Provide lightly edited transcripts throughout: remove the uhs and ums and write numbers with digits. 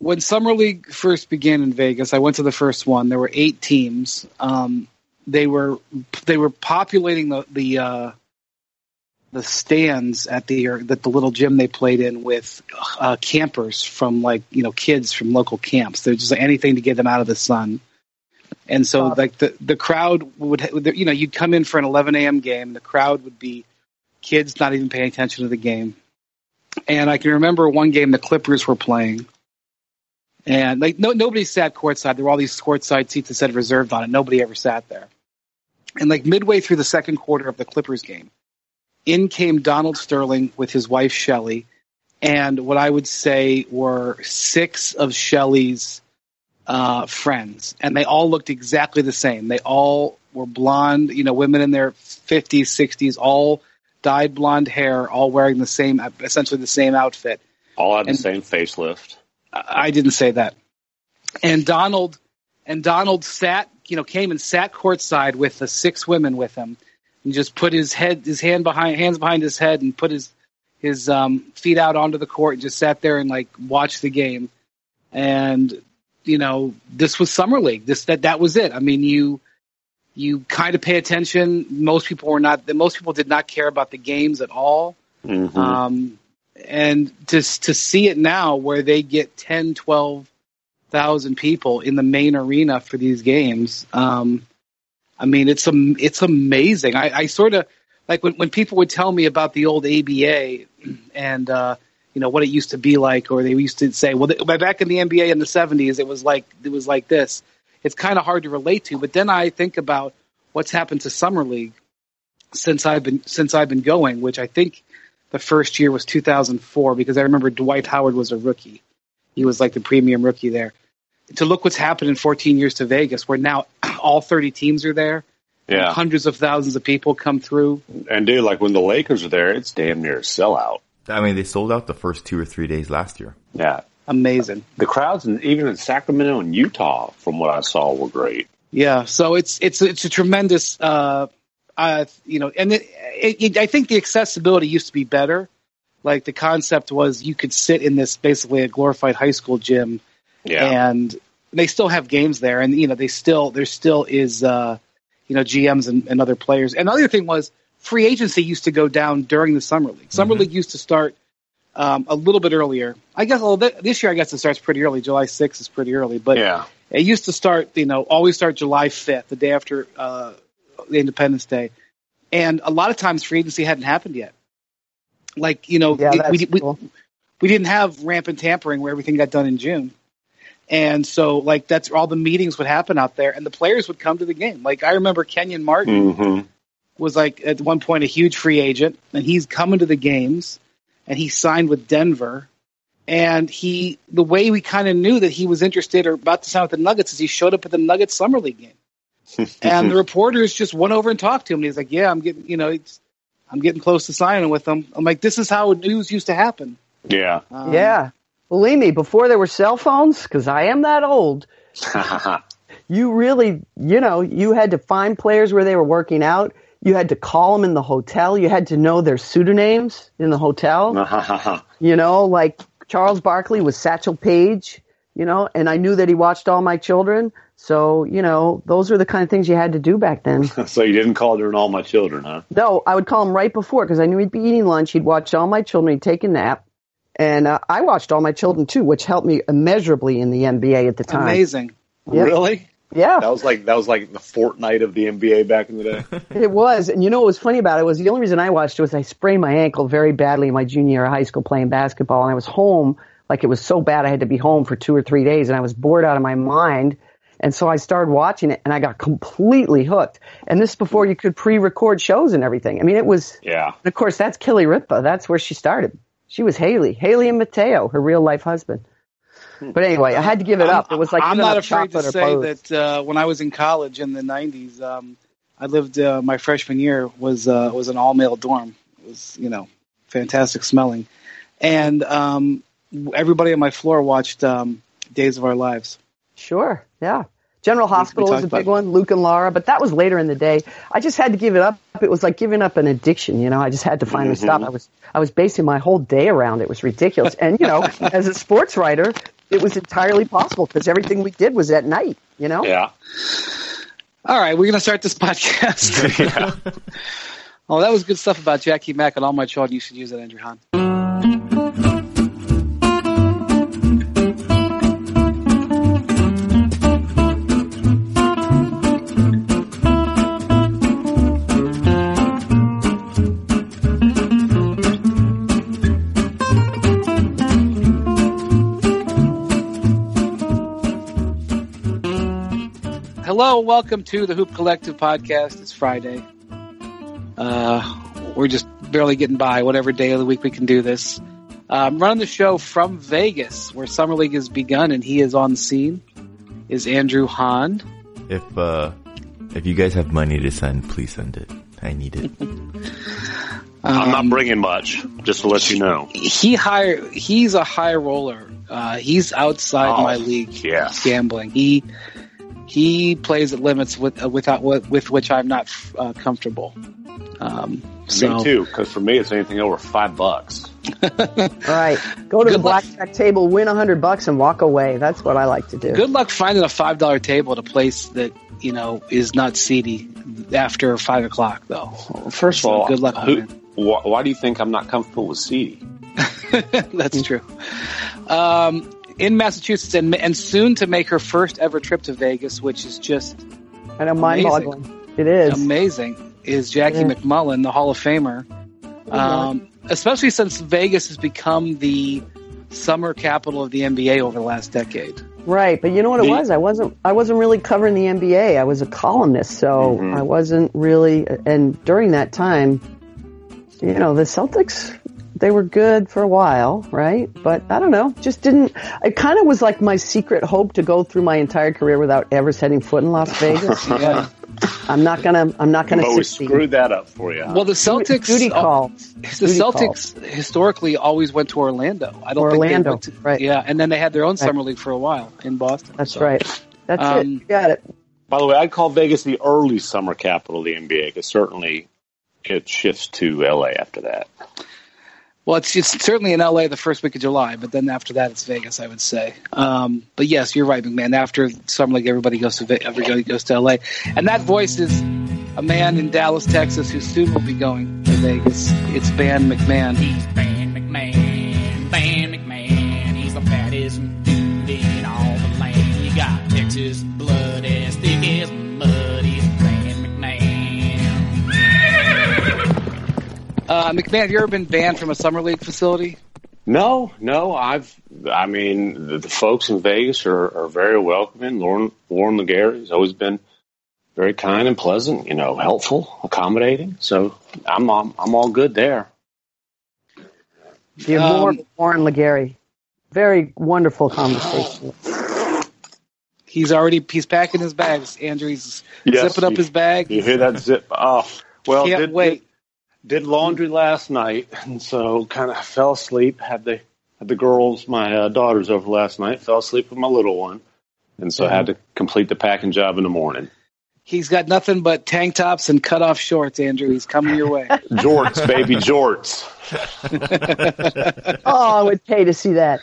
when Summer League first began in Vegas, I went to the first one. There were 8 teams. They were populating the stands at the little gym they played in with campers from kids from local camps. They're just anything to get them out of the sun. And so the crowd you'd come in for an 11 a.m. game. The crowd would be kids not even paying attention to the game. And I can remember one game the Clippers were playing. And nobody sat courtside. There were all these courtside seats that said reserved on it. Nobody ever sat there. And midway through the second quarter of the Clippers game, in came Donald Sterling with his wife Shelly, and what I would say were 6 of Shelly's friends, and they all looked exactly the same. They all were blonde, women in their 50s, 60s, all dyed blonde hair, all wearing essentially the same outfit. All had the same facelift. I didn't say that. And Donald sat, came and sat courtside with the 6 women with him, and just put his hands behind his head, and put his feet out onto the court, and just sat there and watched the game. And this was Summer League. That was it. I mean, you kind of pay attention. Most people did not care about the games at all. Mm-hmm. And to see it now, where they get 10, 12,000 people in the main arena for these games. I mean, it's amazing. I sort of when people would tell me about the old ABA and what it used to be like, or they used to say, well, back in the NBA in the 70s, it was like this. It's kind of hard to relate to. But then I think about what's happened to Summer League since I've been going, which I think the first year was 2004, because I remember Dwight Howard was a rookie. He was the premium rookie there. To look what's happened in 14 years to Vegas, where now all 30 teams are there. Yeah. Hundreds of thousands of people come through. And dude, when the Lakers are there, it's damn near a sellout. I mean, they sold out the first 2 or 3 days last year. Yeah. Amazing. The crowds, even in Sacramento and Utah, from what I saw, were great. Yeah. So it's a tremendous, and I think the accessibility used to be better. The concept was you could sit in this basically a glorified high school gym. Yeah. And they still have games there, and there still is GMs and other players. And the other thing was free agency used to go down during the Summer League. Summer League used to start a little bit earlier. I guess this year I guess it starts pretty early. July 6th is pretty early, but yeah. It used to start always start July 5th, the day after the Independence Day, and a lot of times free agency hadn't happened yet. We didn't have rampant tampering where everything got done in June. And so, that's all the meetings would happen out there, and the players would come to the game. I remember Kenyon Martin was, at one point a huge free agent, and he's coming to the games, and he signed with Denver. And the way we kind of knew that he was interested or about to sign with the Nuggets is he showed up at the Nuggets Summer League game. And the reporters just went over and talked to him, and he's like, yeah, I'm getting close to signing with them. I'm like, this is how news used to happen. Yeah. Yeah. Believe me, before there were cell phones, because I am that old, you really, you had to find players where they were working out. You had to call them in the hotel. You had to know their pseudonyms in the hotel. Charles Barkley was Satchel Paige, and I knew that he watched All My Children. So, those are the kind of things you had to do back then. So you didn't call during All My Children, huh? No, I would call him right before, because I knew he'd be eating lunch. He'd watch All My Children. He'd take a nap. And I watched All My Children, too, which helped me immeasurably in the NBA at the time. Amazing. Yep. Really? Yeah. That was like the Fortnite of the NBA back in the day. It was. And what was funny about it was the only reason I watched it was I sprained my ankle very badly in my junior year of high school playing basketball. And I was home, it was so bad I had to be home for 2 or 3 days. And I was bored out of my mind. And so I started watching it, and I got completely hooked. And this is before you could pre-record shows and everything. I mean, it was. Yeah. Of course, that's Kelly Ripa. That's where she started. She was Haley and Mateo, her real life husband. But anyway, I had to give it up. It was like I'm not afraid to say that when I was in college in the 90s, I lived my freshman year was an all male dorm. It was fantastic smelling, and everybody on my floor watched Days of Our Lives. Sure, yeah. General Hospital was a big one, Luke and Laura, but that was later in the day. I just had to give it up. It was like giving up an addiction, I just had to finally stop. I was basing my whole day around it. It was ridiculous. And, as a sports writer, it was entirely possible because everything we did was at night, you know? Yeah. All right, we're going to start this podcast. Yeah. Oh, that was good stuff about Jackie Mack and All My Children. You should use that, Andrew Hahn. Hello, welcome to the Hoop Collective podcast. It's Friday. We're just barely getting by, whatever day of the week we can do this. I'm running the show from Vegas, where Summer League has begun, and he is on the scene. Is Andrew Hahn. If you guys have money to send, please send it. I need it. I'm not bringing much, just to let you know. He's a high roller. He's outside my league gambling. He plays at limits with which I'm not comfortable. Me too, because for me it's anything over $5. Right. Go to the blackjack table, win $100 and walk away. That's what I like to do. Good luck finding a $5 table at a place that, is not seedy after 5 o'clock, though. First of all, good luck. Why do you think I'm not comfortable with seedy? That's true. In Massachusetts, and soon to make her first ever trip to Vegas, which is just mind-boggling. It is amazing. Is Jackie McMullen, the Hall of Famer? Especially since Vegas has become the summer capital of the NBA over the last decade. Right, but you know what it was? I wasn't really covering the NBA. I was a columnist, so I wasn't really. And during that time, the Celtics. They were good for a while, right? But I don't know, just didn't. It kind of was like my secret hope to go through my entire career without ever setting foot in Las Vegas. Yeah. I'm not gonna. But we screwed that up for you. Well, the Celtics. Duty call. The Celtics historically always went to Orlando. I don't think they went to, right? Yeah, and then they had their own summer league for a while in Boston. That's right. That's it. You got it. By the way, I'd call Vegas the early summer capital of the NBA because certainly it shifts to LA after that. Well, it's certainly in LA the first week of July, but then after that it's Vegas, I would say. But yes, you're right, McMahon. After Summer League, everybody goes to LA, and that voice is a man in Dallas, Texas, who soon will be going to Vegas. It's Ban McMahon. He's Ban McMahon. Ban McMahon. He's the baddest dude in all the land. You got Texas blood as thick as mud. He's Ban McMahon. McMahon, have you ever been banned from a summer league facility? No. The folks in Vegas are very welcoming. Lauren Legary has always been very kind and pleasant, helpful, accommodating. So I'm all good there. You're more Lauren Legary. Very wonderful conversation. He's packing his bags. Andrew, he's zipping up his bag. You hear that zip? Oh, well, can't wait. Did laundry last night, and so kind of fell asleep. Had the girls, my daughters, over last night. Fell asleep with my little one, and so I had to complete the packing job in the morning. He's got nothing but tank tops and cut-off shorts, Andrew. He's coming your way. Jorts, baby, jorts. Oh, I would pay to see that.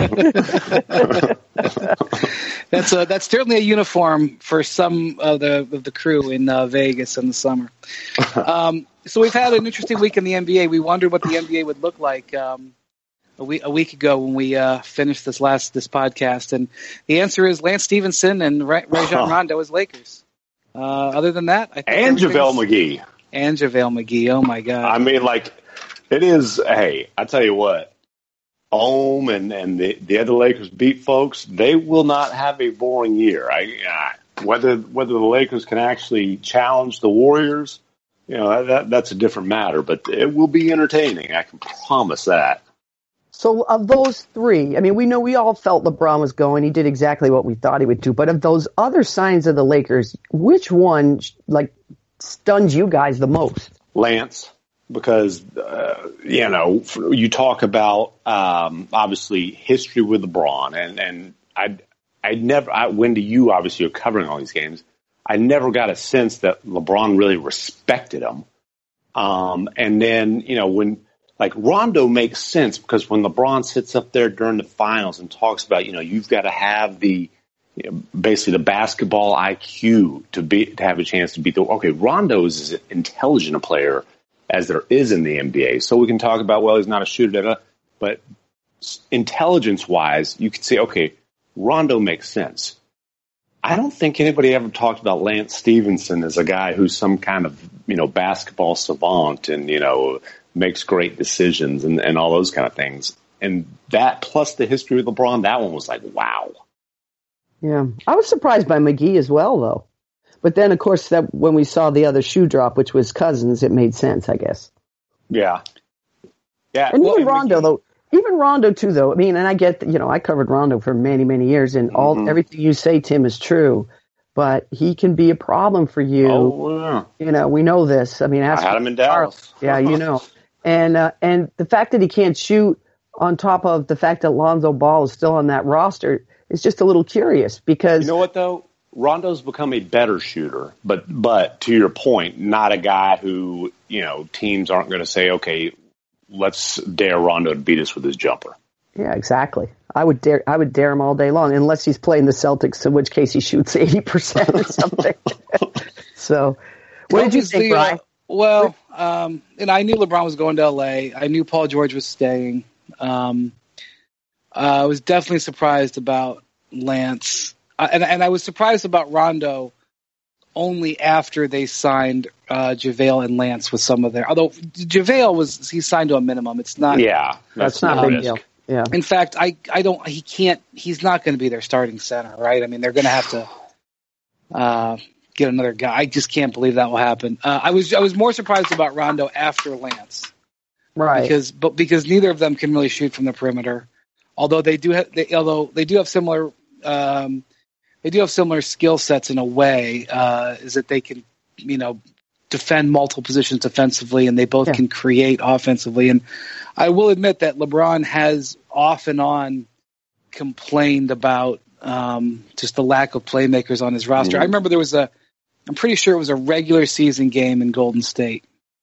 That's certainly a uniform for some of the crew in Vegas in the summer. So we've had an interesting week in the NBA. We wondered what the NBA would look like a week ago when we finished this podcast, and the answer is Lance Stevenson and Rajon Rondo as Lakers. Other than that, I think and JaVale McGee. Oh my God! It is. Hey, I tell you what, Ohm and the other Lakers beat folks. They will not have a boring year. Whether the Lakers can actually challenge the Warriors. That's a different matter, but it will be entertaining. I can promise that. So of those three, we all felt LeBron was going. He did exactly what we thought he would do. But of those other signs of the Lakers, which one stunned you guys the most? Lance, because, you talk about, obviously history with LeBron and Wendy, you obviously are covering all these games. I never got a sense that LeBron really respected him. And then, like Rondo makes sense because when LeBron sits up there during the finals and talks about, you've got to have the basically the basketball IQ to have a chance to beat Rondo is as intelligent a player as there is in the NBA. So we can talk about, well, he's not a shooter, but intelligence wise, you could say, okay, Rondo makes sense. I don't think anybody ever talked about Lance Stevenson as a guy who's some kind of, basketball savant and, makes great decisions and all those kind of things. And that plus the history of LeBron, that one was like, wow. Yeah. I was surprised by McGee as well, though. But then, of course, that when we saw the other shoe drop, which was Cousins, it made sense, I guess. Yeah. Yeah. And even Rondo, though. Even Rondo, too, though. I mean, and I get, I covered Rondo for many, many years, and everything you say, Tim, is true. But he can be a problem for you. Oh, yeah. We know this. I mean, I had him in Dallas. Yeah, And the fact that he can't shoot on top of the fact that Lonzo Ball is still on that roster is just a little curious because... You know what, though? Rondo's become a better shooter, but to your point, not a guy who, teams aren't going to say, okay, let's dare Rondo to beat us with his jumper. Yeah, exactly. I would dare him all day long, unless he's playing the Celtics, in which case he shoots 80% or something. So, what did you think, Brian? And I knew LeBron was going to L.A. I knew Paul George was staying. I was definitely surprised about Lance. And I was surprised about Rondo only after they signed JaVale and Lance with some of their. Although JaVale he signed to a minimum. It's not. Yeah, that's not a big deal. Yeah. In fact, he's not going to be their starting center, right? I mean, they're going to have to get another guy. I just can't believe that will happen. I was more surprised about Rondo after Lance, right? Because neither of them can really shoot from the perimeter. Although they do have similar. They do have similar skill sets in a way, is that they can, defend multiple positions defensively, and they both can create offensively. And I will admit that LeBron has off and on complained about just the lack of playmakers on his roster. I remember I'm pretty sure it was a regular season game in Golden State.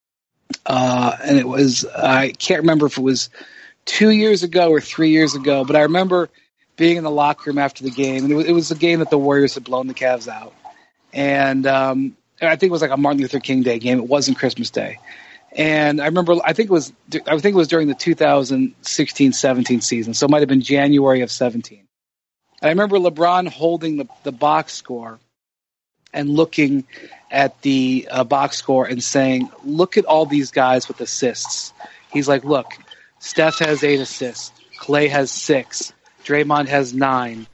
And it was, I can't remember if it was 2 years ago or 3 years ago, but I remember being in the locker room after the game, and it was a game that the Warriors had blown the Cavs out, and I think it was like a Martin Luther King Day game. It wasn't Christmas Day, and I remember I think it was during the 2016-17 season, so it might have been January of 17. And I remember LeBron holding the box score and looking at the box score and saying, "Look at all these guys with assists." He's like, "Look, Steph has 8 assists, Klay has 6." Draymond has 9,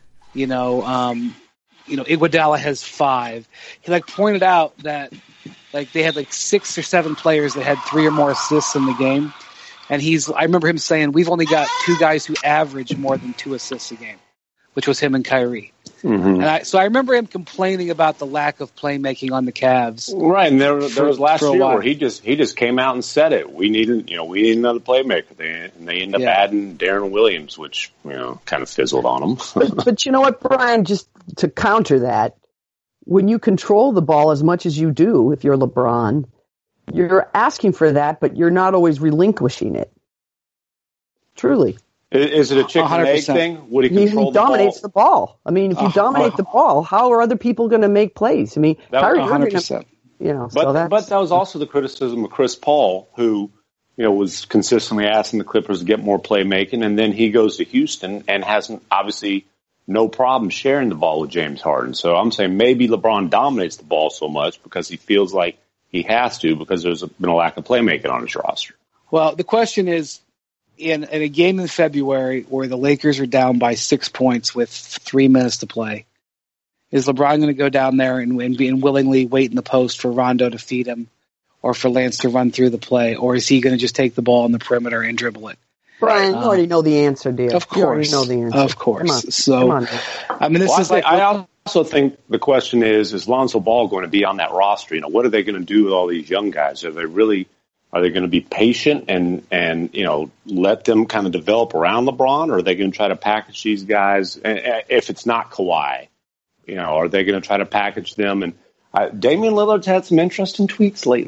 Iguodala has 5. He pointed out that they had 6 or 7 players that had 3 or more assists in the game. And I remember him saying, we've only got 2 guys who average more than 2 assists a game, which was him and Kyrie. Mm-hmm. And so I remember him complaining about the lack of playmaking on the Cavs. Right, and there was last year where he just came out and said it. We need another playmaker. They end up adding Darren Williams, which kind of fizzled on him. but you know what, Brian? Just to counter that, when you control the ball as much as you do, if you're LeBron, you're asking for that, but you're not always relinquishing it. Truly. Is it a chicken and egg thing? Would he control he dominates the ball? I mean, if you dominate the ball, how are other people going to make plays? I mean, that was 100%. But that was also the criticism of Chris Paul, who was consistently asking the Clippers to get more playmaking, and then he goes to Houston and hasn't obviously no problem sharing the ball with James Harden. So I'm saying maybe LeBron dominates the ball so much because he feels like he has to because there's been a lack of playmaking on his roster. Well, the question is, in a game in February where the Lakers are down by 6 points with 3 minutes to play, is LeBron going to go down there and willingly wait in the post for Rondo to feed him or for Lance to run through the play, or is he going to just take the ball on the perimeter and dribble it? Brian, you already know the answer, dear. Of course. You already know the answer. Of course. Come on. I mean, I also think the question is Lonzo Ball going to be on that roster? What are they going to do with all these young guys? Are they going to be patient and let them kind of develop around LeBron, or are they going to try to package these guys? If it's not Kawhi, are they going to try to package them? And Damian Lillard's had some interesting tweets lately.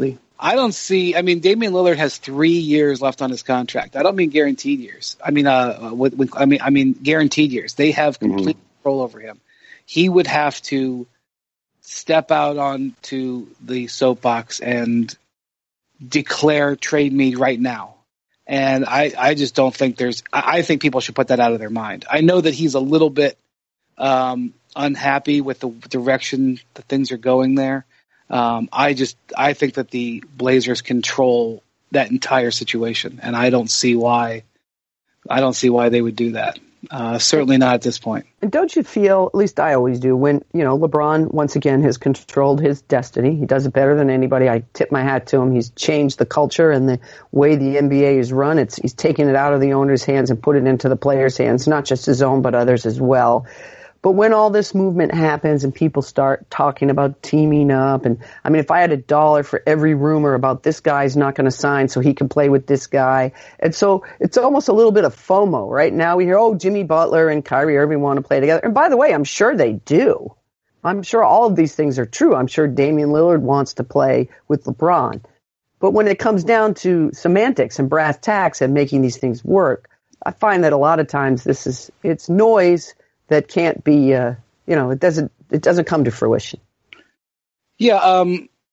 I don't see. I mean, Damian Lillard has 3 years left on his contract. I don't mean guaranteed years. I mean, I mean guaranteed years. They have complete control over him. He would have to step out onto the soapbox and declare trade me right now. And I just don't think I think people should put that out of their mind. I know that he's a little bit unhappy with the direction that things are going there. I think that the Blazers control that entire situation, and I don't see why they would do that. Certainly not at this point. And don't you feel, at least I always do, when, LeBron once again has controlled his destiny. He does it better than anybody. I tip my hat to him. He's changed the culture and the way the NBA is run. He's taken it out of the owner's hands and put it into the players' hands, not just his own, but others as well. But when all this movement happens and people start talking about teaming up, and I mean, if I had $1 for every rumor about this guy's not going to sign so he can play with this guy, and so it's almost a little bit of FOMO, right? Now we hear, Jimmy Butler and Kyrie Irving want to play together. And by the way, I'm sure they do. I'm sure all of these things are true. I'm sure Damian Lillard wants to play with LeBron. But when it comes down to semantics and brass tacks and making these things work, I find that a lot of times it's noise that can't be, it doesn't come to fruition. Yeah,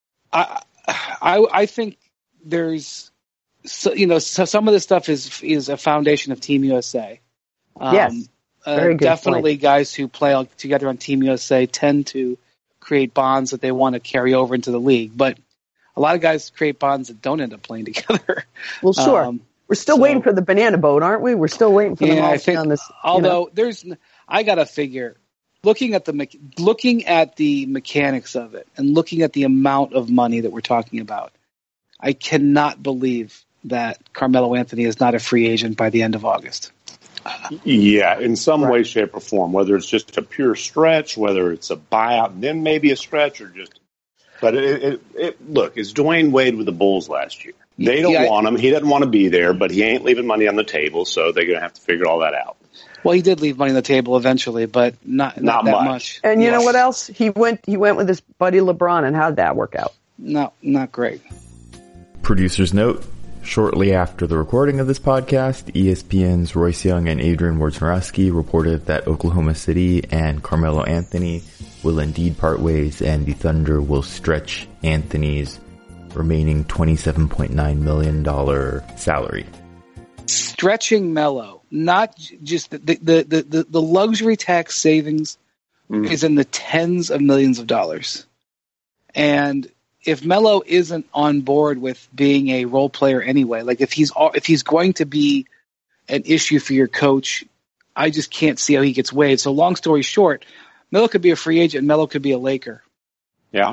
I think there's, so some of this stuff is a foundation of Team USA. Yes, very good definitely point. Guys who play together on Team USA tend to create bonds that they want to carry over into the league, but a lot of guys create bonds that don't end up playing together. Well, sure. We're still waiting for the banana boat, aren't we? We're still waiting for them all to be on this. Although I got to figure, looking at the mechanics of it and looking at the amount of money that we're talking about, I cannot believe that Carmelo Anthony is not a free agent by the end of August. Yeah, in some way, shape, or form, whether it's just a pure stretch, whether it's a buyout and then maybe a stretch, or just. But look, it's Dwayne Wade with the Bulls last year. They don't want him. He doesn't want to be there, but he ain't leaving money on the table, so they're going to have to figure all that out. Well, he did leave money on the table eventually, but not that much. And you know what else? He went with his buddy LeBron, and how'd that work out? No, not great. Producer's note: shortly after the recording of this podcast, ESPN's Royce Young and Adrian Wojnarowski reported that Oklahoma City and Carmelo Anthony will indeed part ways, and the Thunder will stretch Anthony's remaining $27.9 million salary. Stretching Melo, not just the luxury tax savings is in the tens of millions of dollars. And if Melo isn't on board with being a role player anyway, like if he's going to be an issue for your coach, I just can't see how he gets waived. So long story short, Melo could be a free agent, Melo could be a Laker. Yeah.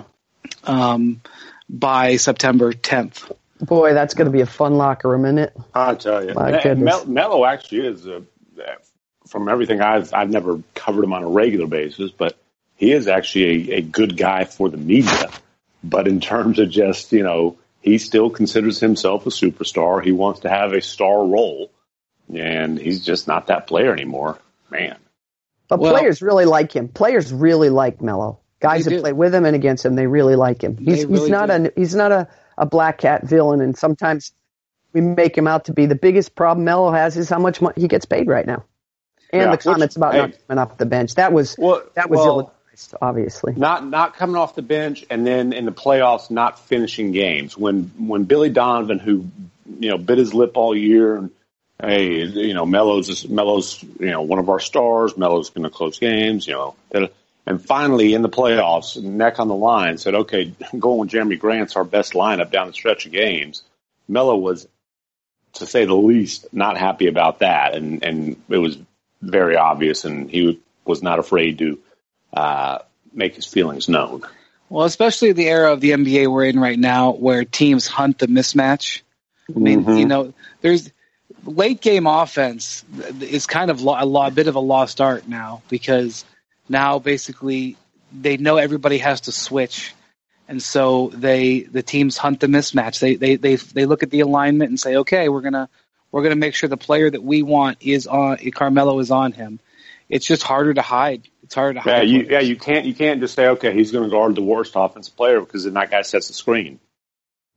By September 10th. Boy, that's going to be a fun locker room, isn't it? I tell you. Melo actually is, from everything I've never covered him on a regular basis, but he is actually a good guy for the media. But in terms of just, he still considers himself a superstar. He wants to have a star role, and he's just not that player anymore. Man. But players really like him. Players really like Melo. Guys that play with him and against him, they really like him. He's not a black cat villain, and sometimes we make him out to be. The biggest problem Melo has is how much money he gets paid right now, and the comments about not coming off the bench. That was ill-advised, obviously. Not coming off the bench, and then in the playoffs not finishing games. When Billy Donovan, who bit his lip all year, and hey, Melo's one of our stars. Melo's going to close games, And finally, in the playoffs, neck on the line, said, okay, going with Jeremy Grant's our best lineup down the stretch of games. Melo was, to say the least, not happy about that. And it was very obvious, and he was not afraid to make his feelings known. Well, especially the era of the NBA we're in right now, where teams hunt the mismatch. I mean, there's late game offense is kind of a bit of a lost art now, because now basically they know everybody has to switch, and so the teams hunt the mismatch. They look at the alignment and say, okay, we're gonna make sure the player that we want is on Carmelo is on him. It's just harder to hide. It's harder to hide. You can't just say, okay, he's going to guard the worst offensive player, because then that guy sets the screen.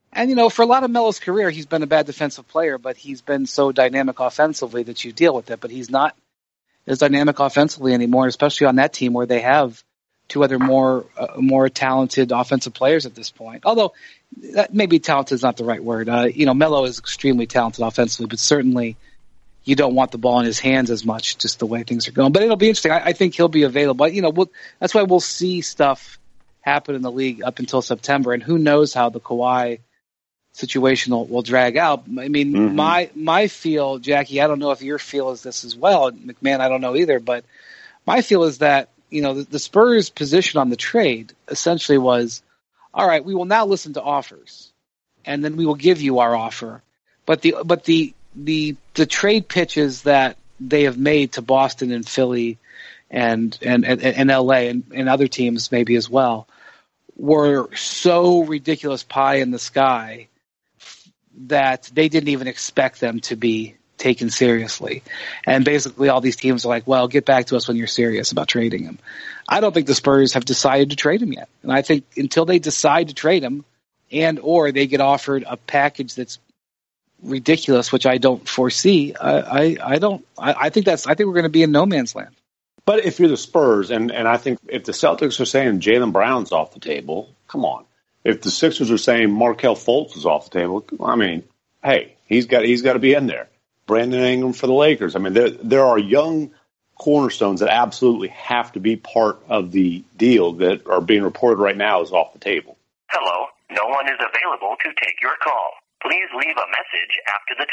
And, for a lot of Melo's career, he's been a bad defensive player, but he's been so dynamic offensively that you deal with it. But he's not as dynamic offensively anymore, especially on that team where they have two other more talented offensive players at this point. Although maybe talented is not the right word. Melo is extremely talented offensively, but certainly you don't want the ball in his hands as much, just the way things are going. But it'll be interesting. I think he'll be available. That's why we'll see stuff happen in the league up until September, and who knows how the Kawhi situation will drag out. I mean, my feel, Jackie, I don't know if your feel is this as well. McMahon, I don't know either, but my feel is that, the Spurs' position on the trade essentially was, all right, we will now listen to offers, and then we will give you our offer. But the trade pitches that they have made to Boston and Philly and LA and other teams maybe as well were so ridiculous pie in the sky that they didn't even expect them to be taken seriously. And basically all these teams are like, well, get back to us when you're serious about trading him. I don't think the Spurs have decided to trade him yet. And I think until they decide to trade him or they get offered a package that's ridiculous, which I don't foresee, I think we're going to be in no man's land. But if you're the Spurs, and I think if the Celtics are saying Jaylen Brown's off the table, come on. If the Sixers are saying Markelle Fultz is off the table, I mean, hey, he's got to be in there. Brandon Ingram for the Lakers. I mean, there are young cornerstones that absolutely have to be part of the deal that are being reported right now is off the table. Hello, no one is available to take your call. Please leave a message after the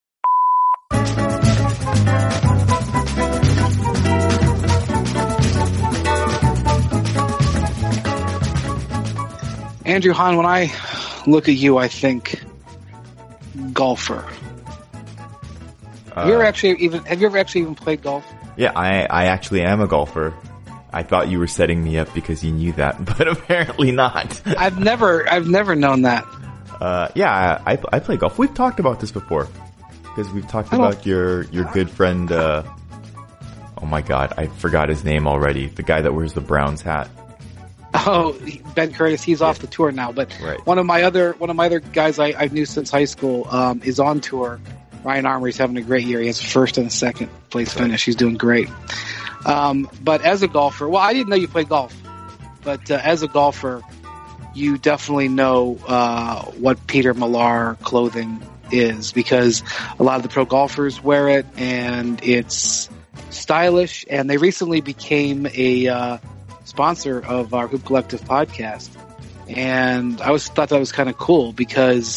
tone. Andrew Hahn, when I look at you, I think golfer. Have you ever actually even played golf? Yeah, I actually am a golfer. I thought you were setting me up because you knew that, but apparently not. I've never known that. Yeah, I play golf. We've talked about this before because we've talked about your good friend. Oh my God, I forgot his name already. The guy that wears the Browns hat. Oh, Ben Curtis. He's off the tour now. But right. One of my other guys I knew since high school is on tour. Ryan Armory's having a great year. He has a first and a second place finish. He's doing great. But as a golfer, well, I didn't know you played golf. But as a golfer, you definitely know what Peter Millar clothing is because a lot of the pro golfers wear it, and it's stylish. And they recently became a sponsor of our Hoop Collective podcast. And I always thought that was kind of cool because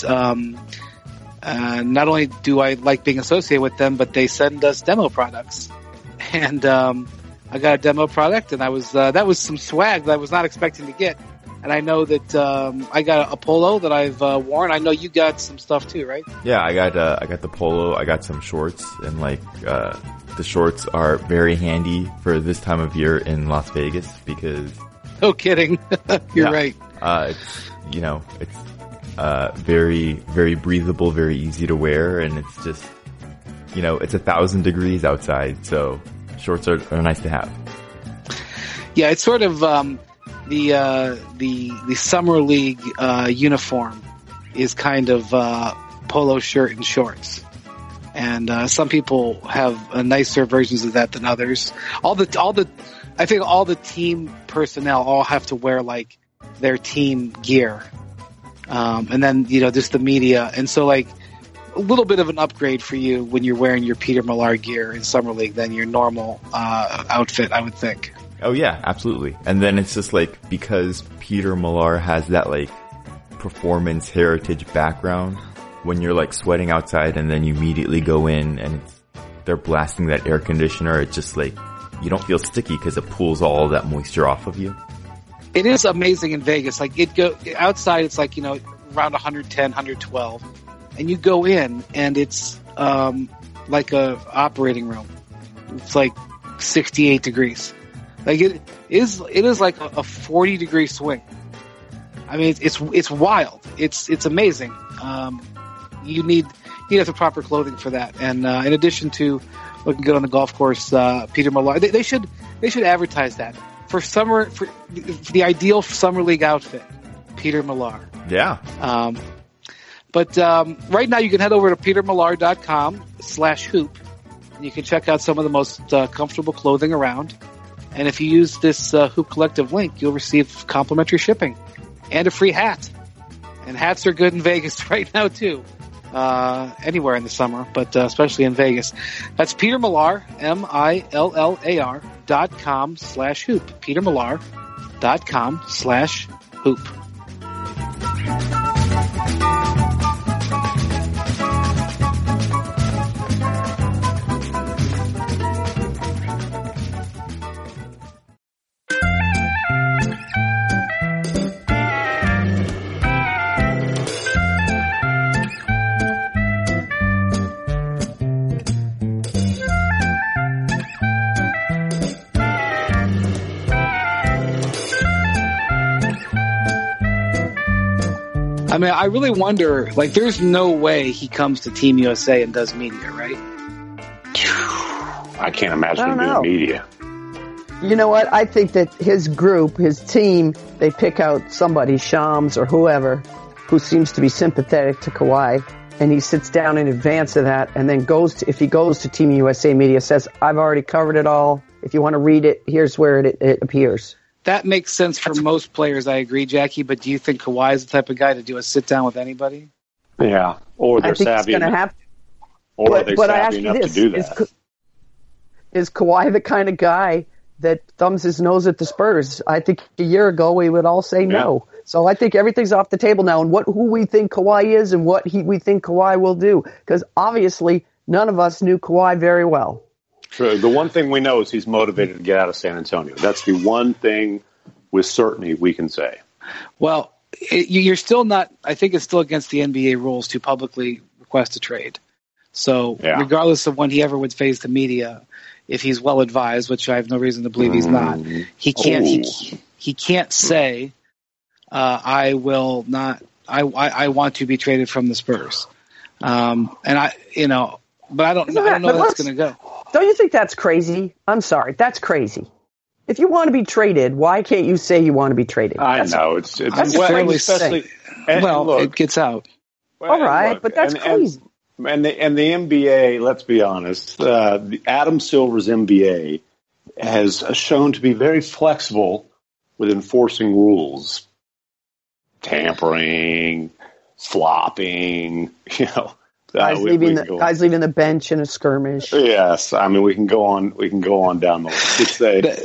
not only do I like being associated with them, but they send us demo products. And I got a demo product, and that was some swag that I was not expecting to get. And I know that I got a polo that I've worn. I know you got some stuff too, right? Yeah, I got the polo. I got some shorts, and the shorts are very handy for this time of year in Las Vegas because. No kidding, you're right. It's very, very breathable, very easy to wear, and it's just, it's 1,000 degrees outside, so shorts are nice to have. Yeah, it's sort of the summer league uniform is kind of polo shirt and shorts, and some people have nicer versions of that than others. I think all the team personnel all have to wear like their team gear, and then just the media, and so like a little bit of an upgrade for you when you're wearing your Peter Millar gear in summer league than your normal outfit, I would think. Oh yeah, absolutely. And then it's just like because Peter Millar has that like performance heritage background, when you're like sweating outside and then you immediately go in and they're blasting that air conditioner, it's just like you don't feel sticky because it pulls all that moisture off of you. It is amazing in Vegas. Like outside, it's like around 110, 112, and you go in and it's like a operating room. It's like 68 degrees. Like it is like a 40-degree swing. I mean, it's wild. It's amazing. You need the proper clothing for that. And in addition to looking good on the golf course, Peter Millar, they should advertise that for summer, for the ideal summer league outfit. Peter Millar. Yeah. But right now you can head over to petermillar.com/hoop. And you can check out some of the most comfortable clothing around. And if you use this Hoop Collective link, you'll receive complimentary shipping and a free hat. And hats are good in Vegas right now, too. Anywhere in the summer, but especially in Vegas. That's Peter Millar, MILLAR.com/hoop. petermillar.com/hoop. I mean, I really wonder, like, there's no way he comes to Team USA and does media, right? I can't imagine him doing media. You know what? I think that his group, his team, they pick out somebody, Shams or whoever, who seems to be sympathetic to Kawhi, and he sits down in advance of that and then if he goes to Team USA media, says, I've already covered it all. If you want to read it, here's where it appears. That makes sense for most players, I agree, Jackie, but do you think Kawhi is the type of guy to do a sit-down with anybody? Yeah, or they're savvy enough. Or they're savvy enough to do that. Is Kawhi the kind of guy that thumbs his nose at the Spurs? I think a year ago we would all say no. So I think everything's off the table now, and who we think Kawhi is and what we think Kawhi will do. Because obviously none of us knew Kawhi very well. True. The one thing we know is he's motivated to get out of San Antonio. That's the one thing with certainty we can say. Well, you're still not – I think it's still against the NBA rules to publicly request a trade. So regardless of when he ever would face the media, if he's well advised, which I have no reason to believe he's not, he can't he can't say I will not I want to be traded from the Spurs. And I but I don't know how that's going to go. Don't you think that's crazy? I'm sorry, that's crazy. If you want to be traded, why can't you say you want to be traded? I know it's fairly especially. Look, it gets out. All right, but that's crazy. And the NBA, let's be honest, Adam Silver's NBA has shown to be very flexible with enforcing rules, tampering, flopping, Guys leaving the bench in a skirmish. Yes, I mean we can go on down the list.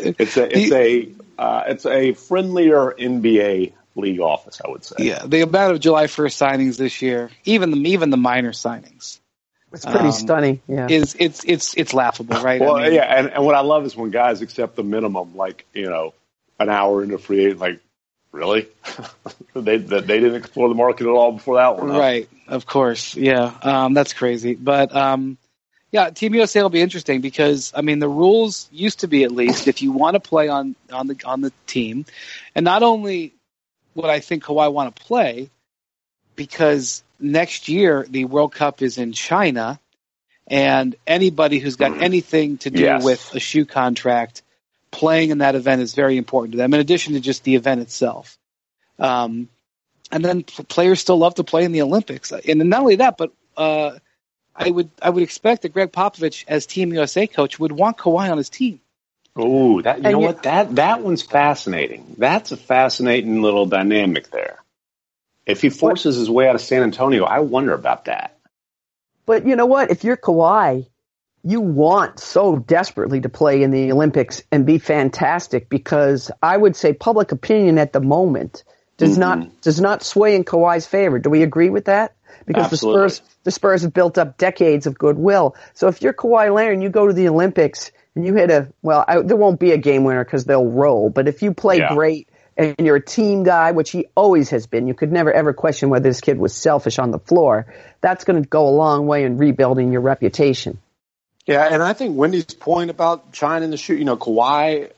It's a friendlier NBA league office, I would say. Yeah, the amount of July 1st signings this year, even the minor signings, it's pretty stunning. Yeah, it's laughable, right? Well, and what I love is when guys accept the minimum, like an hour into free agent, like really, they didn't explore the market at all before that one, right? Of course, yeah, that's crazy, but Team USA will be interesting because I mean the rules used to be at least if you want to play on the team, and not only would I think Kawhi want to play because next year the World Cup is in China, and anybody who's got anything to do with a shoe contract playing in that event is very important to them, in addition to just the event itself. And then players still love to play in the Olympics. And not only that, but I would expect that Greg Popovich, as Team USA coach, would want Kawhi on his team. Oh, what? That one's fascinating. That's a fascinating little dynamic there. If he forces his way out of San Antonio, I wonder about that. But you know what? If you're Kawhi, you want so desperately to play in the Olympics and be fantastic because I would say public opinion at the moment does not sway in Kawhi's favor. Do we agree with that? Because the Spurs have built up decades of goodwill. So if you're Kawhi Leonard and you go to the Olympics and you hit there won't be a game winner because they'll roll. But if you play great and you're a team guy, which he always has been, you could never ever question whether this kid was selfish on the floor. That's going to go a long way in rebuilding your reputation. Yeah, and I think Wendy's point about China in the shoe, Kawhi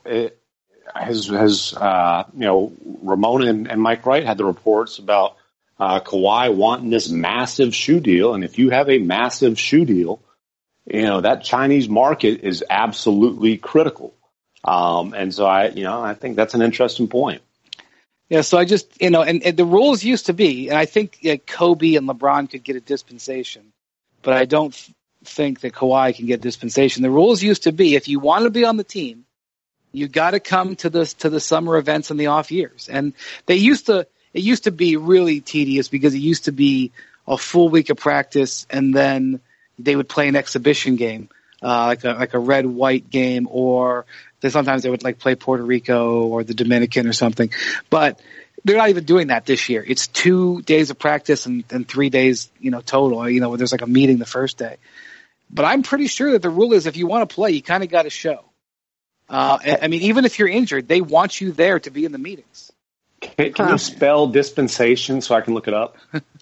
has Ramona and Mike Wright had the reports about Kawhi wanting this massive shoe deal. And if you have a massive shoe deal, that Chinese market is absolutely critical. And so I think that's an interesting point. Yeah, so I just, and the rules used to be, and I think Kobe and LeBron could get a dispensation, but I don't think that Kawhi can get a dispensation. The rules used to be, if you want to be on the team, you got to come to the summer events in the off years. And it used to be really tedious because it used to be a full week of practice, and then they would play an exhibition game, like a red-white game, or sometimes they would play Puerto Rico or the Dominican or something. But they're not even doing that this year. It's 2 days of practice and 3 days, total, where there's a meeting the first day. But I'm pretty sure that the rule is if you want to play, you kind of got to show. I mean, even if you're injured, they want you there to be in the meetings. Can you spell dispensation so I can look it up?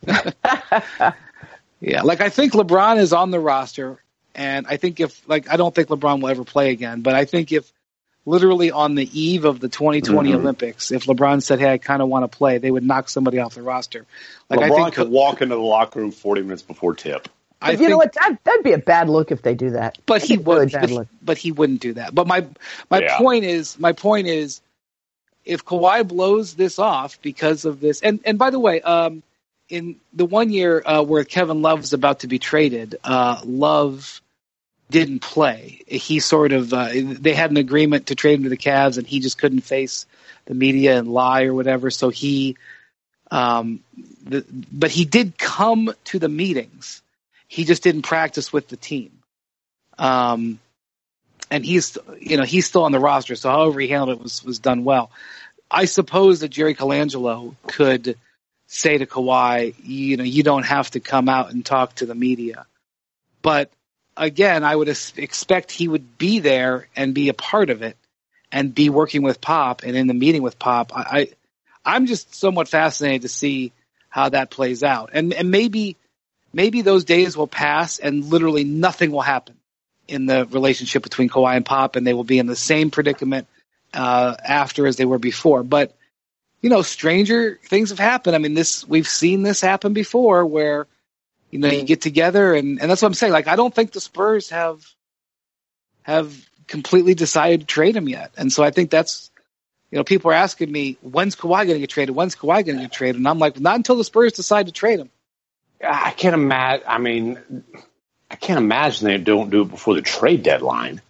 Yeah, I think LeBron is on the roster, and I think I don't think LeBron will ever play again, but I think if literally on the eve of the 2020 Olympics, if LeBron said, hey, I kind of want to play, they would knock somebody off the roster. LeBron I think could walk into the locker room 40 minutes before tip. You know what? That'd be a bad look if they do that. But he would. But he wouldn't do that. But my point is, if Kawhi blows this off because of this, and by the way, in the 1 year where Kevin Love's about to be traded, Love didn't play. He sort of they had an agreement to trade him to the Cavs, and he just couldn't face the media and lie or whatever. So he, but he did come to the meetings. He just didn't practice with the team. And he's still on the roster. So however he handled it was done well. I suppose that Jerry Colangelo could say to Kawhi, you don't have to come out and talk to the media. But again, I would expect he would be there and be a part of it and be working with Pop and in the meeting with Pop. I'm just somewhat fascinated to see how that plays out. And maybe those days will pass and literally nothing will happen in the relationship between Kawhi and Pop, and they will be in the same predicament after as they were before. But, stranger things have happened. I mean, we've seen this happen before where, you get together and that's what I'm saying. I don't think the Spurs have completely decided to trade him yet. And so I think that's, people are asking me, when's Kawhi going to get traded? When's Kawhi going to get traded? And I'm like, not until the Spurs decide to trade him. I can't imagine. I mean, I can't imagine they don't do it before the trade deadline.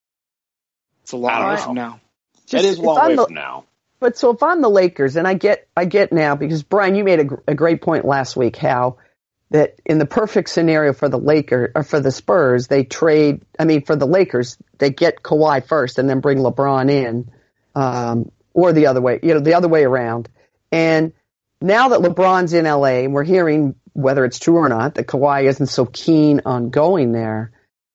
It's a long way from now. It is a long way from now. But so if I'm the Lakers, and I get now, because Brian, you made a great point last week, how that in the perfect scenario for the Lakers or for the Spurs, they trade. I mean, for the Lakers, they get Kawhi first and then bring LeBron in, or the other way, the other way around. And now that LeBron's in LA, and we're hearing, whether it's true or not, that Kawhi isn't so keen on going there.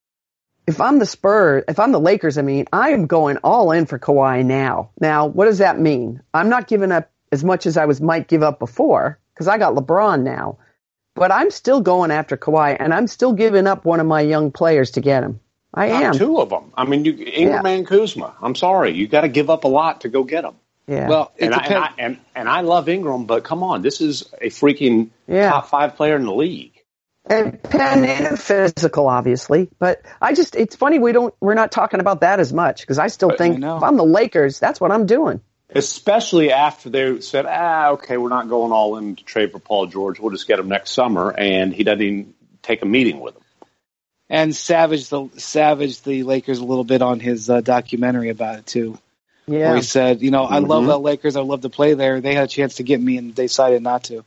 If I'm the Lakers, I mean, I am going all in for Kawhi now. Now, what does that mean? I'm not giving up as much as I might give up before because I got LeBron now. But I'm still going after Kawhi, and I'm still giving up one of my young players to get him. I am. Two of them. I mean, Ingram and Kuzma. I'm sorry. You got to give up a lot to go get them. Yeah. Well, and I love Ingram, but come on, this is a freaking top 5 player in the league. And Penn is physical, obviously, but it's funny we're not talking about that as much because I still think if I'm the Lakers, that's what I'm doing. Especially after they said, okay, we're not going all in to trade for Paul George. We'll just get him next summer, and he doesn't even take a meeting with him. And savaged the Lakers a little bit on his documentary about it too. Yeah. Where he said, I love the Lakers. I love to play there. They had a chance to get me, and they decided not to.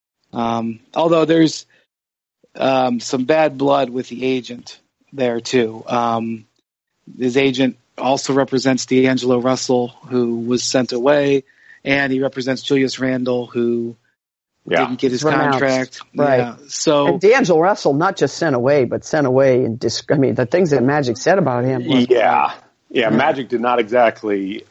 Although there's some bad blood with the agent there, too. His agent also represents D'Angelo Russell, who was sent away, and he represents Julius Randle, who didn't get his contract. Right. Yeah. So, and D'Angelo Russell, not just sent away, but sent away in the things that Magic said about him. Yeah, Magic did not exactly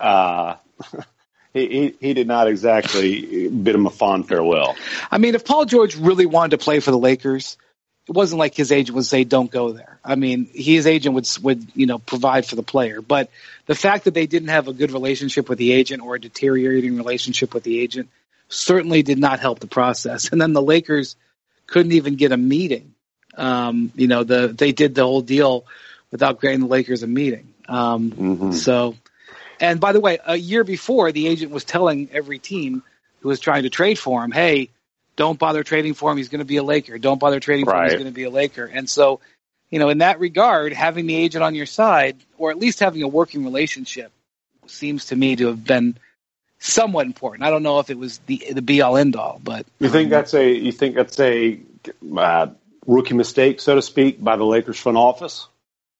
he did not exactly bid him a fond farewell. I mean, if Paul George really wanted to play for the Lakers, it wasn't like his agent would say, don't go there. I mean, his agent would provide for the player. But the fact that they didn't have a good relationship with the agent or a deteriorating relationship with the agent certainly did not help the process. And then the Lakers couldn't even get a meeting. They did the whole deal without granting the Lakers a meeting. So, and by the way, a year before, the agent was telling every team who was trying to trade for him, hey, don't bother trading for him. He's going to be a Laker. Don't bother trading for him. He's going to be a Laker. And so, in that regard, having the agent on your side, or at least having a working relationship, seems to me to have been somewhat important. I don't know if it was the be all end all, but you think that's a rookie mistake, so to speak, by the Lakers front office?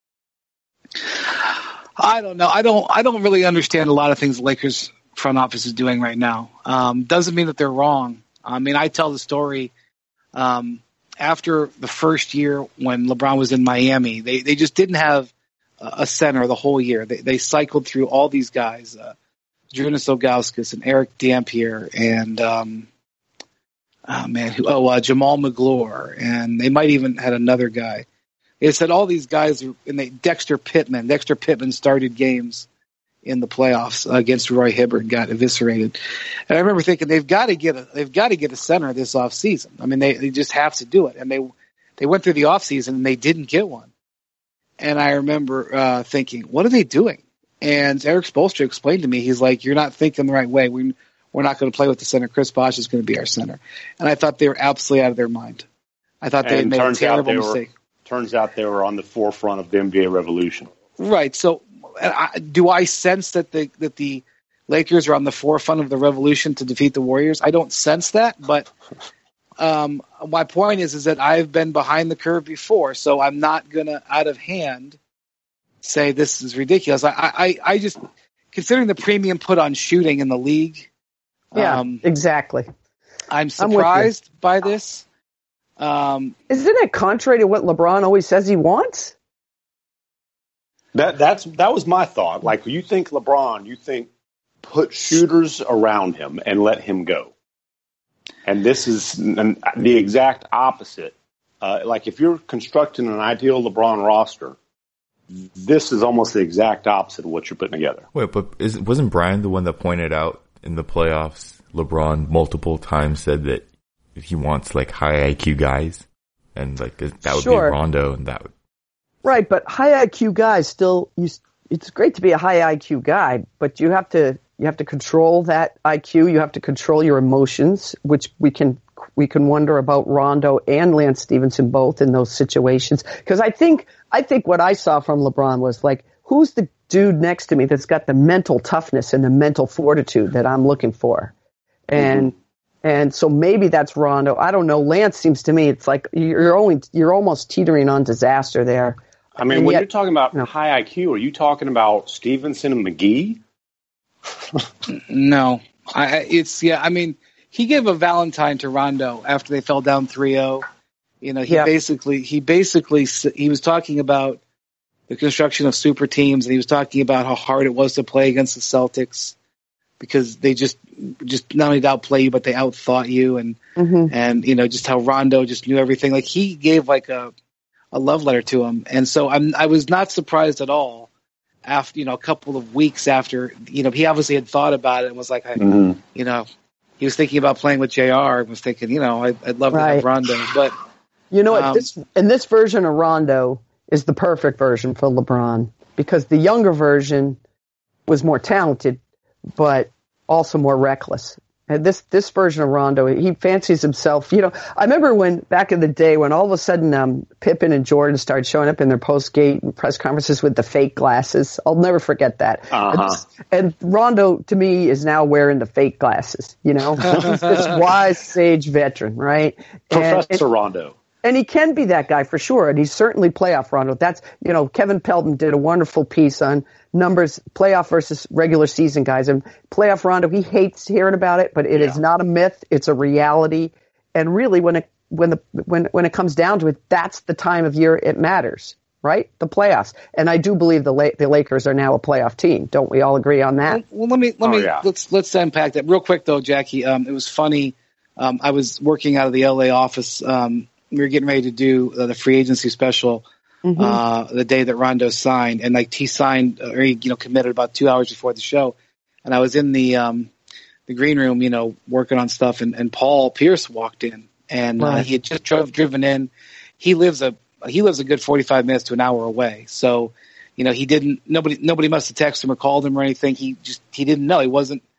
I don't know. I don't really understand a lot of things the Lakers front office is doing right now. Doesn't mean that they're wrong. I mean, I tell the story after the first year when LeBron was in Miami, they just didn't have a center the whole year. They cycled through all these guys, Jonas Ilgauskas and Eric Dampier and Jamal Magloire, and they might even had another guy. They said all these guys, and Dexter Pittman. Dexter Pittman started games in the playoffs against Roy Hibbert and got eviscerated. And I remember thinking they've got to get a center this offseason. I mean, they just have to do it. And they went through the offseason and they didn't get one. And I remember thinking, what are they doing? And Eric Spoelstra explained to me, he's like, you're not thinking the right way. We're not going to play with the center. Chris Bosh is going to be our center. And I thought they were absolutely out of their mind. I thought they had made a terrible mistake. Turns out they were on the forefront of the NBA revolution. Right. So do I sense that the Lakers are on the forefront of the revolution to defeat the Warriors? I don't sense that, but my point is that I've been behind the curve before, so I'm not going to, out of hand, say this is ridiculous. I just, considering the premium put on shooting in the league. Yeah, exactly. I'm surprised by this. Isn't it contrary to what LeBron always says he wants? That was my thought. Like, you think LeBron, put shooters around him and let him go. And this is the exact opposite. Like, if you're constructing an ideal LeBron roster, this is almost the exact opposite of what you're putting together. Wait, but wasn't Brian the one that pointed out in the playoffs, LeBron multiple times said that he wants like high IQ guys, and like that would be Rondo, and that would. Right, but high IQ guys still. It's great to be a high IQ guy, but you have to control that IQ. You have to control your emotions, which we can wonder about Rondo and Lance Stevenson both in those situations. Because I think what I saw from LeBron was like, who's the dude next to me that's got the mental toughness and the mental fortitude that I'm looking for, and so maybe that's Rondo. I don't know. Lance seems to me it's like you're almost teetering on disaster there. I mean, when you're talking about high IQ, are you talking about Stevenson and McGee? No, I mean, he gave a Valentine to Rondo after they fell down 3-0. He was talking about the construction of super teams, and he was talking about how hard it was to play against the Celtics because they just not only outplay you, but they outthought you, and just how Rondo just knew everything. Like, he gave like a love letter to him, and so I was not surprised at all. After a couple of weeks after, he obviously had thought about it and was like, he was thinking about playing with JR and was thinking, I'd love to have Rondo, but this version of Rondo is the perfect version for LeBron because the younger version was more talented, but also more reckless. And this version of Rondo, he fancies himself. I remember when back in the day when all of a sudden Pippen and Jordan started showing up in their post-game press conferences with the fake glasses. I'll never forget that. And Rondo, to me, is now wearing the fake glasses. He's this wise, sage veteran, right? Professor Rondo. And he can be that guy for sure, and he's certainly playoff Rondo. That's, Kevin Pelton did a wonderful piece on numbers, playoff versus regular season guys. And playoff Rondo, he hates hearing about it, but it is not a myth; it's a reality. And really, when it comes down to it, that's the time of year it matters, right? The playoffs. And I do believe the Lakers are now a playoff team. Don't we all agree on that? Well, let's unpack that real quick, though, Jackie. It was funny. I was working out of the LA office. We were getting ready to do the free agency special the day that Rondo signed, and like he signed or he committed about 2 hours before the show, and I was in the green room, working on stuff, and Paul Pierce walked in, and he had just driven in. He lives a good 45 minutes to an hour away, so nobody must have texted him or called him or anything. He didn't know.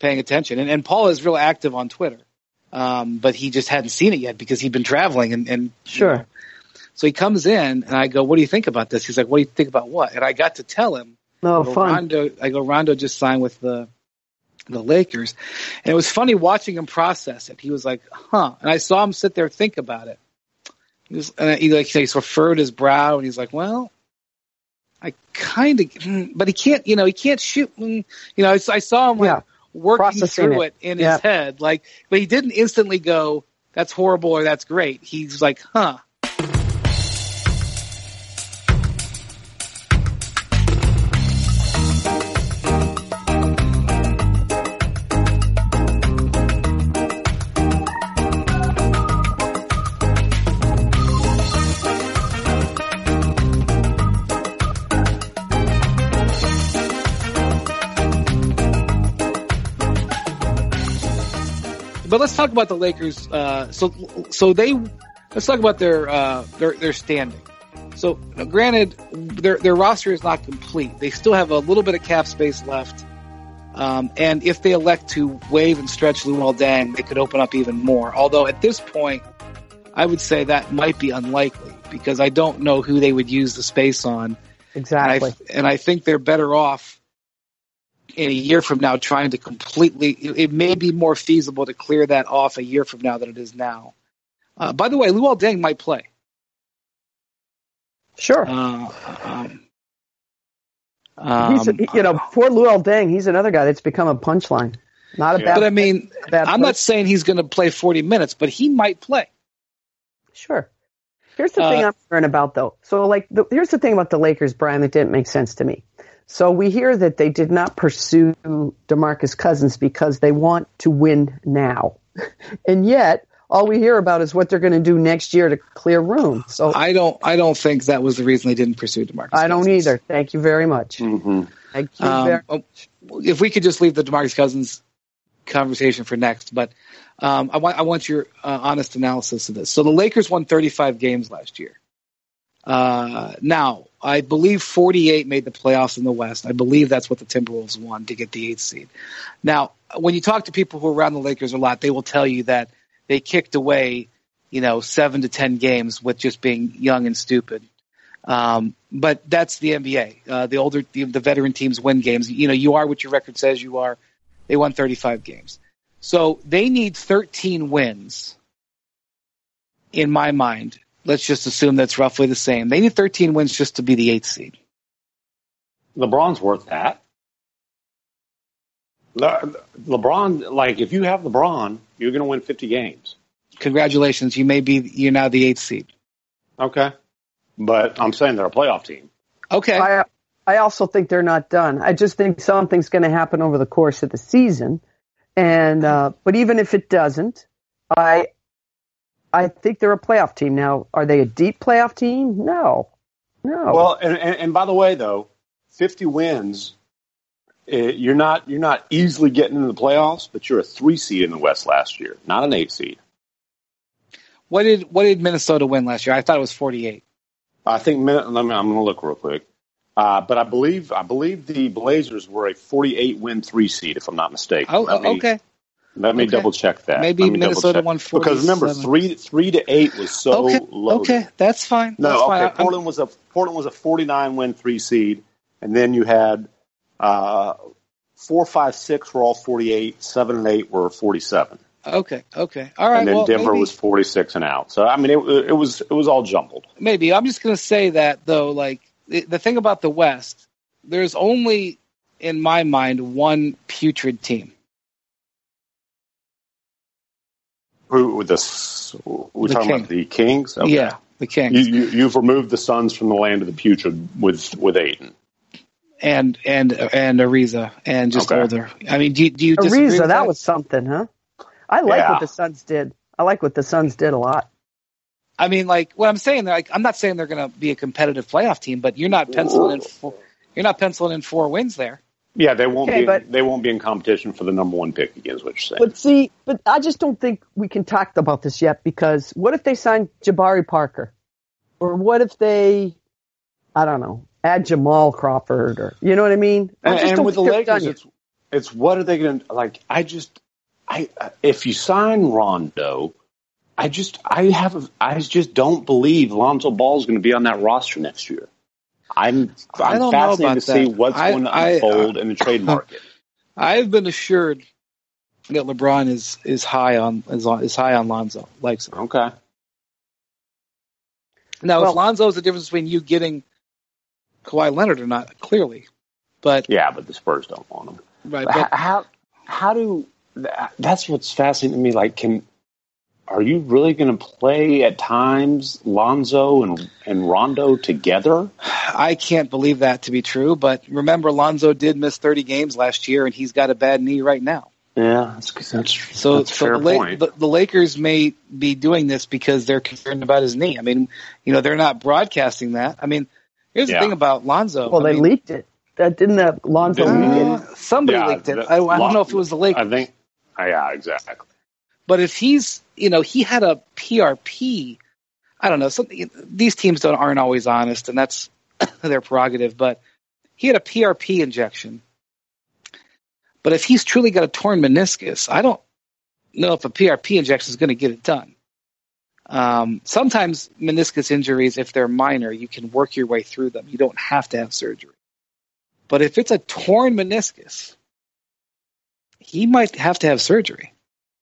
paying attention. And Paul is real active on Twitter. But he just hadn't seen it yet because he'd been traveling and Sure. You know. So he comes in and I go, what do you think about this? He's like, what do you think about what? And I got to tell him, Oh, fun. Rondo just signed with the Lakers. And it was funny watching him process it. He was like, huh. And I saw him sit there and think about it. He furrowed his brow and he's like, well, I kind of, but he can't shoot. I saw him working Processing through it in his head. But he didn't instantly go, that's horrible or that's great. He's like, huh. But let's talk about the Lakers. Let's talk about their standing. So, granted, their roster is not complete. They still have a little bit of cap space left. And if they elect to waive and stretch Luol Deng, they could open up even more. Although at this point, I would say that might be unlikely because I don't know who they would use the space on. Exactly. And I think they're better off in a year from now trying to it may be more feasible to clear that off a year from now than it is now. By the way, Luol Deng might play. Sure. He's poor Luol Deng, he's another guy that's become a punchline. Not a bad. But I mean, I'm not saying he's going to play 40 minutes, but he might play. Sure. Here's the thing I'm concerned about, though. So, here's the thing about the Lakers, Brian, that didn't make sense to me. So we hear that they did not pursue DeMarcus Cousins because they want to win now. And yet, all we hear about is what they're going to do next year to clear room. So I don't think that was the reason they didn't pursue DeMarcus Cousins. I don't either. Thank you very much. Mm-hmm. Thank you very much. If we could just leave the DeMarcus Cousins conversation for next, but I want your honest analysis of this. So the Lakers won 35 games last year. Now, I believe 48 made the playoffs in the West. I believe that's what the Timberwolves won to get the 8th seed. Now, when you talk to people who are around the Lakers a lot, they will tell you that they kicked away, 7 to 10 games with just being young and stupid. But that's the NBA. The veteran teams win games. You are what your record says you are. They won 35 games. So they need 13 wins, in my mind. Let's just assume that's roughly the same. They need 13 wins just to be the 8th seed. LeBron's worth that. LeBron, if you have LeBron, you're going to win 50 games. Congratulations. You're now the 8th seed. Okay. But I'm saying they're a playoff team. Okay. I also think they're not done. I just think something's going to happen over the course of the season. And, but even if it doesn't, I think they're a playoff team. Now, are they a deep playoff team? No. Well, and by the way, though, 50 wins, you're not easily getting into the playoffs, but you're a 3 seed in the West last year, not an 8 seed. What did Minnesota win last year? I thought it was 48. I think I'm going to look real quick. But I believe the Blazers were a 48 win 3 seed, if I'm not mistaken. Okay. Let me double check that. Maybe Minnesota won 47. Because remember, 3 to 8 was so low. Okay, that's fine. Okay. Portland was a 49 win 3 seed, and then you had 4, 5, 6 were all 48, 7 and 8 were 47. Okay. All right. And then Denver was 46 and out. So I mean, it was all jumbled. Maybe I'm just going to say that though. The thing about the West, there's only, in my mind, one putrid team. We're talking about the Kings? Okay. Yeah, the Kings. You've removed the Suns from the land of the putrid with Ayton. And Ariza and just older. I mean, do you disagree with that was something, huh? I like what the Suns did. I like what the Suns did a lot. I mean, what I'm saying, I'm not saying they're going to be a competitive playoff team, but you're not penciling in 4 wins there. Yeah, they won't be in competition for the number 1 pick again, is what you're But saying. but I just don't think we can talk about this yet, because what if they sign Jabari Parker? Or what if they, I don't know, add Jamal Crawford, or you know what I mean? And with the Lakers, It's what are they going to like? If you sign Rondo, I just don't believe Lonzo Ball is going to be on that roster next year. I'm fascinated to see what's going to unfold in the trade market. I've been assured that LeBron is high on Lonzo. Likes him. Okay. Now, if Lonzo is the difference between you getting Kawhi Leonard or not, clearly, but but the Spurs don't want him. Right. But how do that's what's fascinating to me. Like, are you really going to play at times Lonzo and Rondo together? I can't believe that to be true. But remember, Lonzo did miss 30 games last year, and he's got a bad knee right now. Yeah, that's a fair point. The Lakers may be doing this because they're concerned about his knee. I mean, they're not broadcasting that. I mean, here's the thing about Lonzo. Well, they leaked it. Didn't the Lonzo leak it? Somebody leaked it. I don't know if it was the Lakers. I think. Yeah, exactly. But if he's, he had a PRP. I don't know. These teams aren't always honest, and that's their prerogative. But he had a PRP injection. But if he's truly got a torn meniscus, I don't know if a PRP injection is going to get it done. Sometimes meniscus injuries, if they're minor, you can work your way through them. You don't have to have surgery. But if it's a torn meniscus, he might have to have surgery.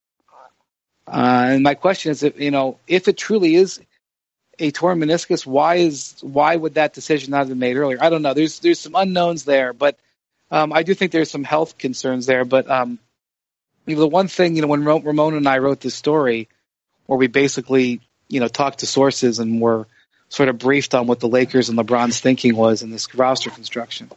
And my question is, if it truly is a torn meniscus, why would that decision not have been made earlier? I don't know. There's some unknowns there, but I do think there's some health concerns there. But the one thing, when Ramon and I wrote this story, where we basically talked to sources and were sort of briefed on what the Lakers and LeBron's thinking was in this roster construction.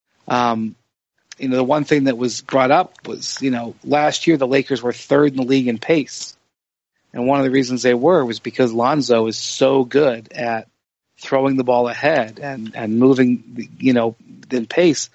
The one thing that was brought up was, last year the Lakers were third in the league in pace. And one of the reasons they was because Lonzo is so good at throwing the ball ahead and moving, in pace.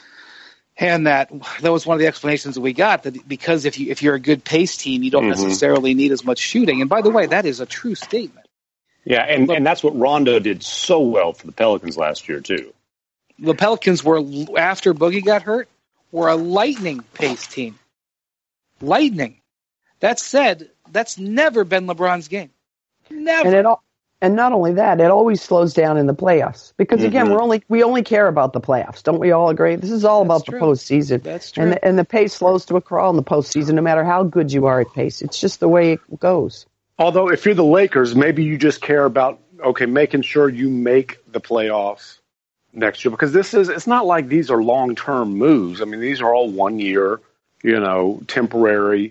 And that was one of the explanations that we got, that because if you're a good pace team, you don't necessarily need as much shooting. And by the way, that is a true statement. Yeah, and that's what Rondo did so well for the Pelicans last year, too. The Pelicans were, after Boogie got hurt, were a lightning pace team. Lightning. That said, that's never been LeBron's game. Never. And not only that, it always slows down in the playoffs. Because again, we only care about the playoffs. Don't we all agree? This is all about the postseason. That's true. And the pace slows to a crawl in the postseason, no matter how good you are at pace. It's just the way it goes. Although, if you're the Lakers, maybe you just care about, making sure you make the playoffs next year. Because it's not like these are long-term moves. I mean, these are all 1 year, temporary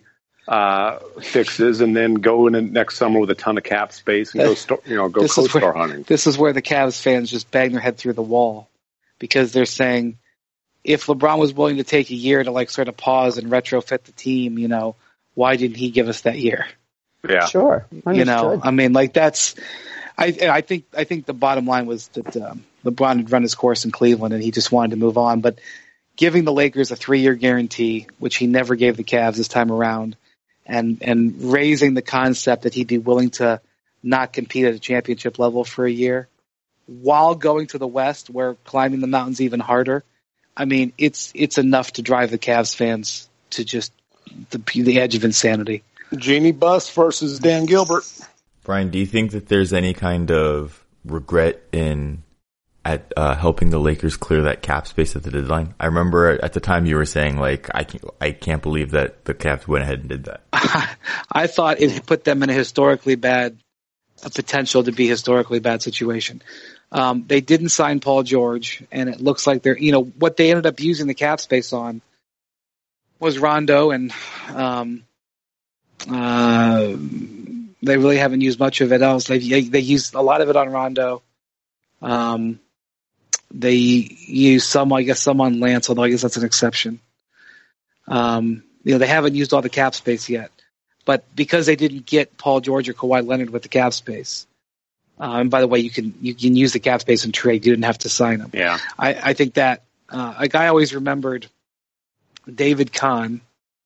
fixes, and then go in next summer with a ton of cap space and go co-star hunting. This is where the Cavs fans just bang their head through the wall, because they're saying, if LeBron was willing to take a year to sort of pause and retrofit the team, why didn't he give us that year? Yeah, sure. Understood. I mean, that's. I think the bottom line was that LeBron had run his course in Cleveland and he just wanted to move on. But giving the Lakers a 3-year guarantee, which he never gave the Cavs this time around, and raising the concept that he'd be willing to not compete at a championship level for a year, while going to the West, where climbing the mountain's even harder. I mean, it's enough to drive the Cavs fans to just the edge of insanity. Jeannie Buss versus Dan Gilbert. Brian, do you think that there's any kind of regret at helping the Lakers clear that cap space at the deadline? I remember at the time you were saying, I can't believe that the Cavs went ahead and did that. I thought it put them in a potential to be historically bad situation. They didn't sign Paul George, and it looks like they're, what they ended up using the cap space on was Rondo, and they really haven't used much of it else. They used a lot of it on Rondo. They used some on Lance, although I guess that's an exception. They haven't used all the cap space yet, but because they didn't get Paul George or Kawhi Leonard with the cap space, and by the way, you can use the cap space and trade. You didn't have to sign them. Yeah, I think that I always remembered David Kahn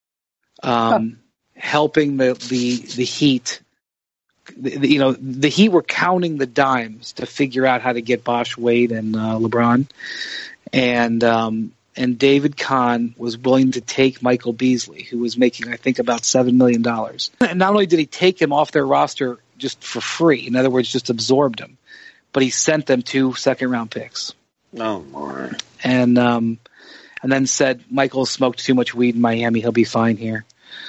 helping the Heat. The Heat were counting the dimes to figure out how to get Bosh, Wade, and LeBron. And and David Kahn was willing to take Michael Beasley, who was making, I think, about $7 million. And not only did he take him off their roster just for free, in other words, just absorbed him, but he sent them 2 second-round picks. Oh, my. And then said, Michael smoked too much weed in Miami. He'll be fine here.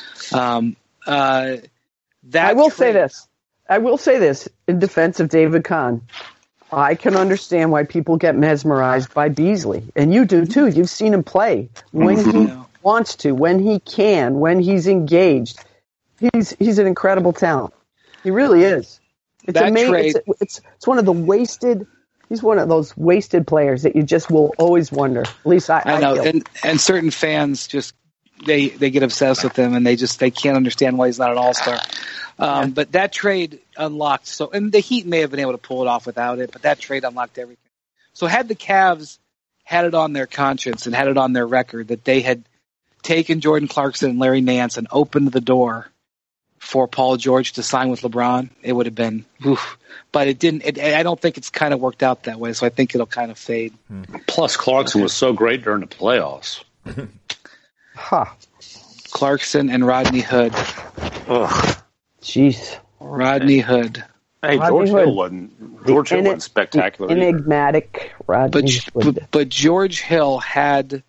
I will say this in defense of David Kahn. I can understand why people get mesmerized by Beasley, and you do too. You've seen him play when he wants to, when he can, when he's engaged. He's an incredible talent. He really is. It's amazing. It's one of the wasted. He's one of those wasted players that you just will always wonder. At least I know. And certain fans just they get obsessed with him, and they can't understand why he's not an all-star. But that trade unlocked and the Heat may have been able to pull it off without it, but that trade unlocked everything. So had the Cavs had it on their conscience and had it on their record that they had taken Jordan Clarkson and Larry Nance and opened the door for Paul George to sign with LeBron, it would have been, oof. But it didn't. I don't think it's kind of worked out that way, so I think it'll kind of fade. Plus, Clarkson was so great during the playoffs. Clarkson and Rodney Hood. Ugh. Jeez. Rodney Hood. Hey, George Hill wasn't spectacular. Enigmatic Rodney Hood. But George Hill had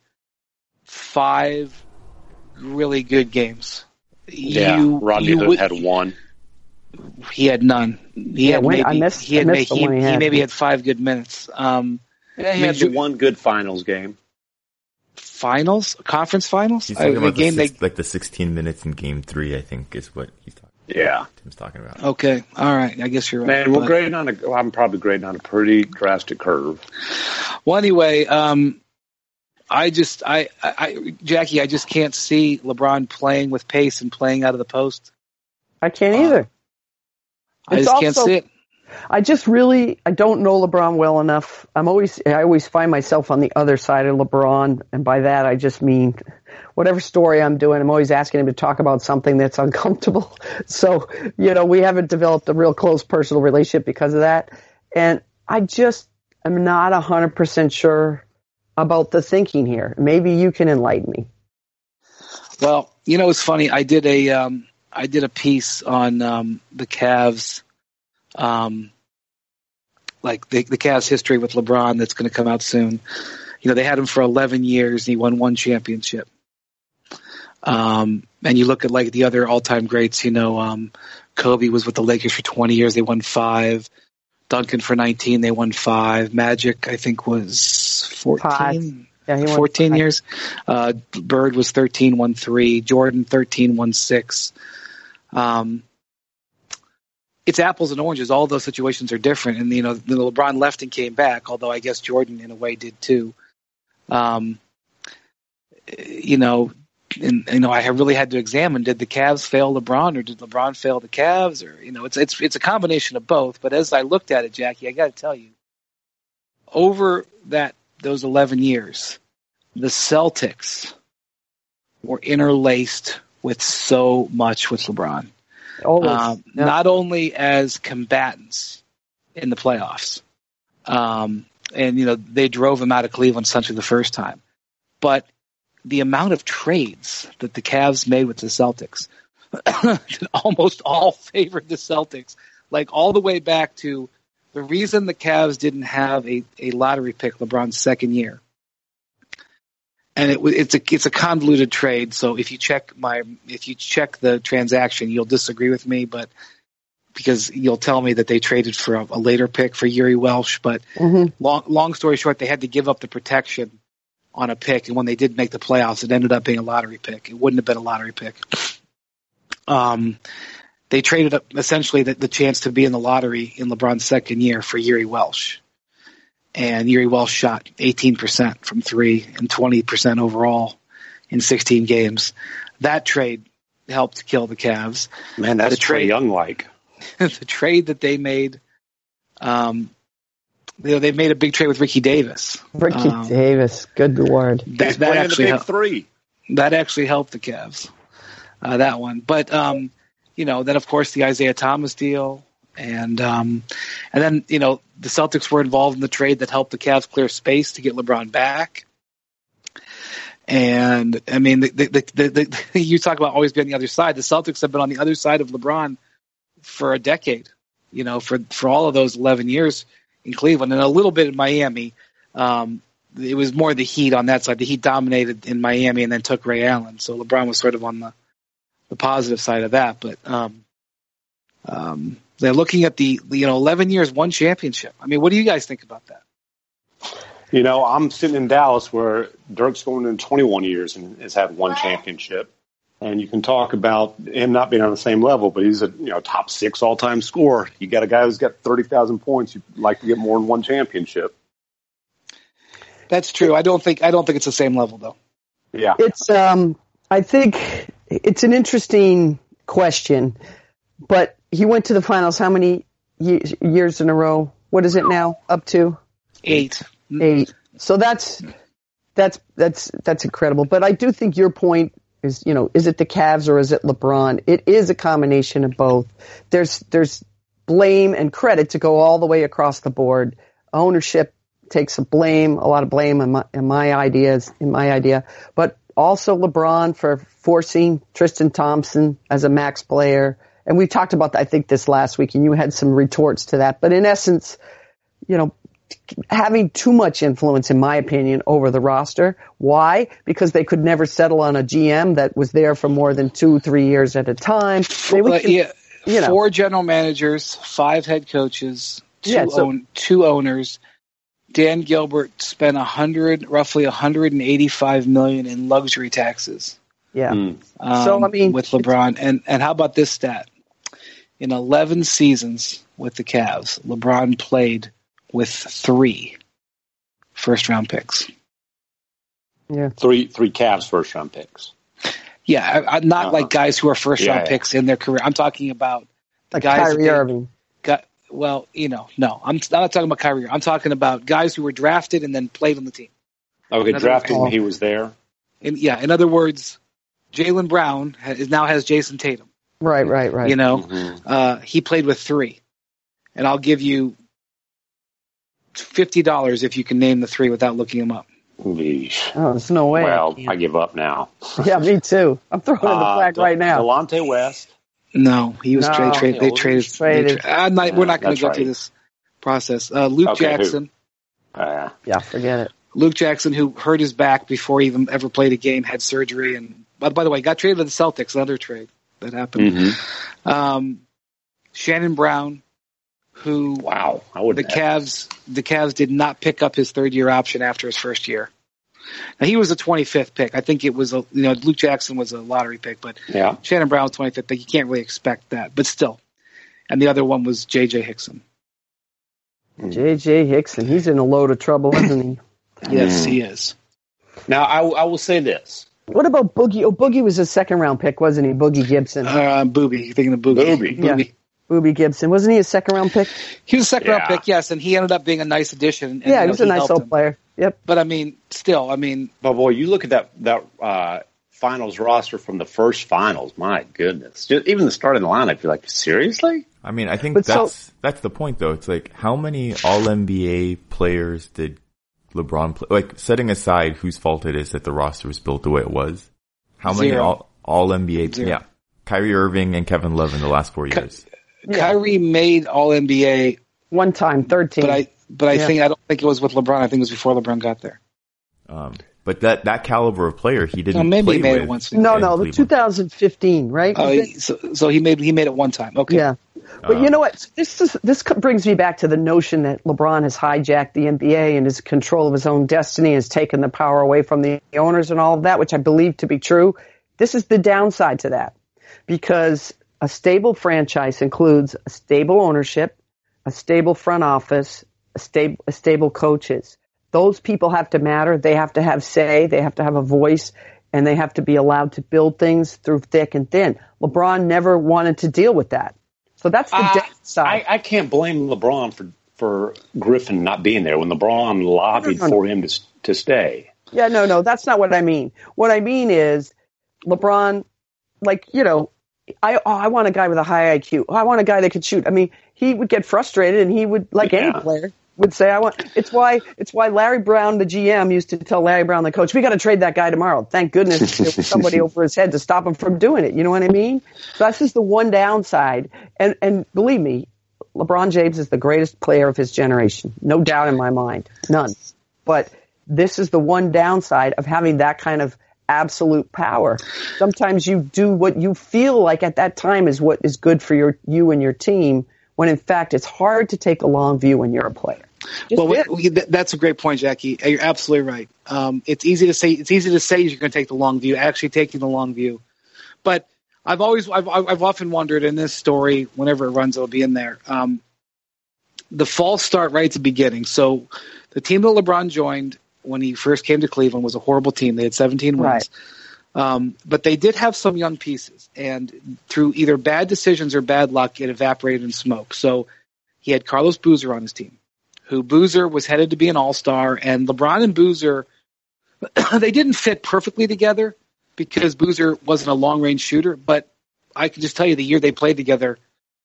5 really good games. Rodney Hood had 1. He had none. He maybe had 5 good minutes. He had the 1 good finals game. Conference finals? He's talking about the 16 minutes in game 3, I think, is what he's talking about. Yeah. Tim's talking about. Okay. All right. I guess you're right. Man, I'm probably grading on a pretty drastic curve. Well, anyway, Jackie, I just can't see LeBron playing with pace and playing out of the post. I can't either. I just can't see it. I don't know LeBron well enough. I always find myself on the other side of LeBron, and by that I just mean whatever story I'm doing, I'm always asking him to talk about something that's uncomfortable. So, we haven't developed a real close personal relationship because of that. And I just am not 100% sure about the thinking here. Maybe you can enlighten me. Well, it's funny. I did a piece on the Cavs. Like the Cavs history with LeBron that's going to come out soon. They had him for 11 years. He won 1 championship. And you look at like the other all-time greats, Kobe was with the Lakers for 20 years. They won 5. Duncan for 19. They won 5. Magic, I think, was 14. Yeah, he won 14 5. years. Bird was 13, won 3. Jordan, 13, won 6. It's apples and oranges. All those situations are different. And, LeBron left and came back, although I guess Jordan in a way did too. I really had to examine, did the Cavs fail LeBron or did LeBron fail the Cavs? Or, it's a combination of both. But as I looked at it, Jackie, I got to tell you, over those 11 years, the Celtics were interlaced with so much with LeBron. Not only as combatants in the playoffs, and they drove him out of Cleveland essentially the first time, but the amount of trades that the Cavs made with the Celtics almost all favored the Celtics, like all the way back to the reason the Cavs didn't have a lottery pick LeBron's second year. And it's a convoluted trade. So if you check the transaction, you'll disagree with me, but because you'll tell me that they traded for a later pick for Uri Welsh. But long story short, they had to give up the protection on a pick, and when they did make the playoffs, it ended up being a lottery pick. It wouldn't have been a lottery pick. They traded up essentially the chance to be in the lottery in LeBron's second year for Uri Welsh. And Uri Welsh shot 18% from 3 and 20% overall in 16 games. That trade helped kill the Cavs. Man, that's Trae Young-like. The trade that they made, they made a big trade with Ricky Davis. Davis, good lord. That actually the big 3. That actually helped the Cavs. That one, but then of course the Isaiah Thomas deal. And then, the Celtics were involved in the trade that helped the Cavs clear space to get LeBron back. And I mean, you talk about always being on the other side. The Celtics have been on the other side of LeBron for a decade, for all of those 11 years in Cleveland and a little bit in Miami. It was more the Heat on that side. The Heat dominated in Miami and then took Ray Allen. So LeBron was sort of on the positive side of that. But they're looking at the 11 years, one championship. I mean, what do you guys think about that? I'm sitting in Dallas where Dirk's going in 21 years and has had one championship. And you can talk about him not being on the same level, but he's a top 6 all-time scorer. You got a guy who's got 30,000 points. You'd like to get more than one championship. That's true. I don't think it's the same level though. Yeah. It's I think it's an interesting question, but he went to the finals how many years in a row? What is it now? Up to 8. So that's incredible. But I do think your point is, is it the Cavs or is it LeBron? It is a combination of both. There's blame and credit to go all the way across the board. Ownership takes a lot of blame in my idea, but also LeBron for forcing Tristan Thompson as a max player. And we talked about that, I think, this last week, and you had some retorts to that. But in essence, having too much influence, in my opinion, over the roster. Why? Because they could never settle on a GM that was there for more than 2-3 years at a time. 4 general managers, 5 head coaches, 2 owners. Dan Gilbert spent roughly $185 million in luxury taxes. Yeah. with LeBron, and how about this stat? In 11 seasons with the Cavs, LeBron played with 3 first-round picks. Yeah, three Cavs first-round picks. Yeah, not like guys who are first-round picks in their career. I'm talking about like guys. Kyrie Irving. No, I'm not talking about Kyrie. I'm talking about guys who were drafted and then played on the team. Okay, drafted when he was there. In other words, Jaylen Brown now has Jason Tatum. Right. He played with 3, and I'll give you $50 if you can name the 3 without looking them up. Oh, there's no way. Well, I give up now. Yeah, me too. I'm throwing in the flag right now. Delonte West. No, he was traded. They traded. We're not going to go through this process. Luke Jackson. Yeah, forget it. Luke Jackson, who hurt his back before he even ever played a game, had surgery, and by the way, got traded to the Celtics. Another trade that happened. Mm-hmm. Shannon Brown, who the Cavs did not pick up his third-year option after his first year. Now, he was a 25th pick. I think it was Luke Jackson was a lottery pick, but Shannon Brown was 25th pick. You can't really expect that, but still. And the other one was J.J. Hickson. J.J. Hickson, he's in a load of trouble, isn't he? Yes, he is. Now, I will say this. What about Boogie? Oh, Boogie was a second-round pick, wasn't he? Boogie Gibson. Booby. You're thinking of Booby. Yeah. Booby Gibson. Wasn't he a second-round pick? He was a second-round pick, yes, and he ended up being a nice addition. And, he was a nice old player. Yep. But, still. But, boy, you look at that finals roster from the first finals. My goodness. Even the starting lineup, you're like, seriously? I think that's the point, though. It's like, how many All-NBA players did LeBron play? Like, setting aside whose fault it is that the roster was built the way it was. How many All-NBA? Yeah. Kyrie Irving and Kevin Love in the last 4 years. Kyrie made All-NBA one time, third team. I don't think it was with LeBron. I think it was before LeBron got there. But that caliber of player, he didn't. Maybe play he made with it once. The 2015, right? So he made it one time. Okay. Yeah. But you know what? This brings me back to the notion that LeBron has hijacked the NBA and is in control of his own destiny, has taken the power away from the owners and all of that, which I believe to be true. This is the downside to that, because a stable franchise includes a stable ownership, a stable front office, a stable coaches. Those people have to matter. They have to have say. They have to have a voice, and they have to be allowed to build things through thick and thin. LeBron never wanted to deal with that. So that's the downside. I can't blame LeBron for Griffin not being there when LeBron lobbied for him to stay. Yeah, no, that's not what I mean. What I mean is LeBron, I want a guy with a high IQ. I want a guy that could shoot. He would get frustrated, and he would, any player, would say, it's why Larry Brown, the GM, used to tell Larry Brown, the coach, we got to trade that guy tomorrow. Thank goodness there was somebody over his head to stop him from doing it. You know what I mean? So that's just the one downside. And believe me, LeBron James is the greatest player of his generation. No doubt in my mind. None. But this is the one downside of having that kind of absolute power. Sometimes you do what you feel like at that time is what is good for you and your team, when in fact it's hard to take a long view when you're a player. That's a great point, Jackie. You're absolutely right. It's easy to say you're going to take the long view. Actually taking the long view, but I've often wondered in this story, whenever it runs, it'll be in there. The false start right at the beginning. So the team that LeBron joined when he first came to Cleveland was a horrible team. They had 17 wins. Right. But they did have some young pieces, and through either bad decisions or bad luck, it evaporated in smoke. So he had Carlos Boozer on his team, who Boozer was headed to be an all-star, and LeBron and Boozer, they didn't fit perfectly together because Boozer wasn't a long-range shooter, but I can just tell you the year they played together,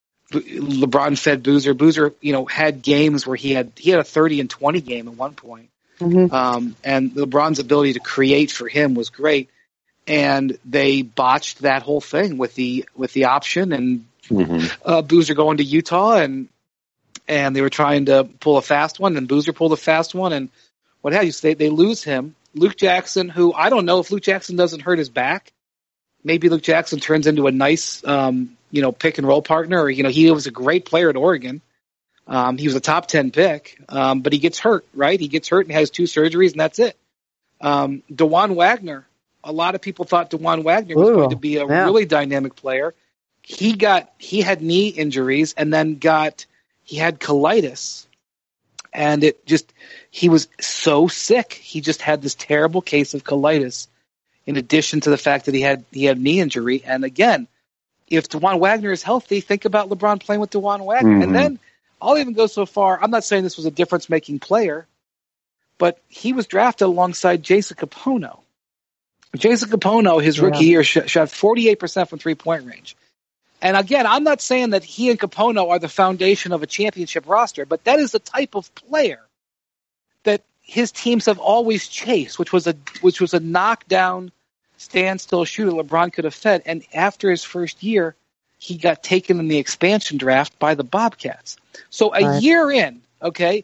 LeBron fed Boozer. Boozer, had games where he had a 30 and 20 game at one point. Mm-hmm. And LeBron's ability to create for him was great, and they botched that whole thing with the option and Boozer going to Utah, and they were trying to pull a fast one, and Boozer pulled a fast one, and what have you? So they lose him. Luke Jackson, who I don't know if Luke Jackson doesn't hurt his back, maybe Luke Jackson turns into a nice pick and roll partner, or he was a great player at Oregon. He was a top 10 pick, but he gets hurt, right? He gets hurt and has 2 surgeries, and that's it. DeJuan Wagner, a lot of people thought DeJuan Wagner was going to be a really dynamic player. He had knee injuries, and then he had colitis, and he was so sick. He just had this terrible case of colitis, in addition to the fact that he had knee injury. And again, if DeJuan Wagner is healthy, think about LeBron playing with DeJuan Wagner. Mm-hmm. And then I'll even go so far, I'm not saying this was a difference-making player, but he was drafted alongside Jason Kapono. Jason Kapono, his rookie year, shot 48% from three-point range. And again, I'm not saying that he and Kapono are the foundation of a championship roster, but that is the type of player that his teams have always chased, which was a knockdown, standstill shooter LeBron could have fed. And after his first year, he got taken in the expansion draft by the Bobcats. So a year in, a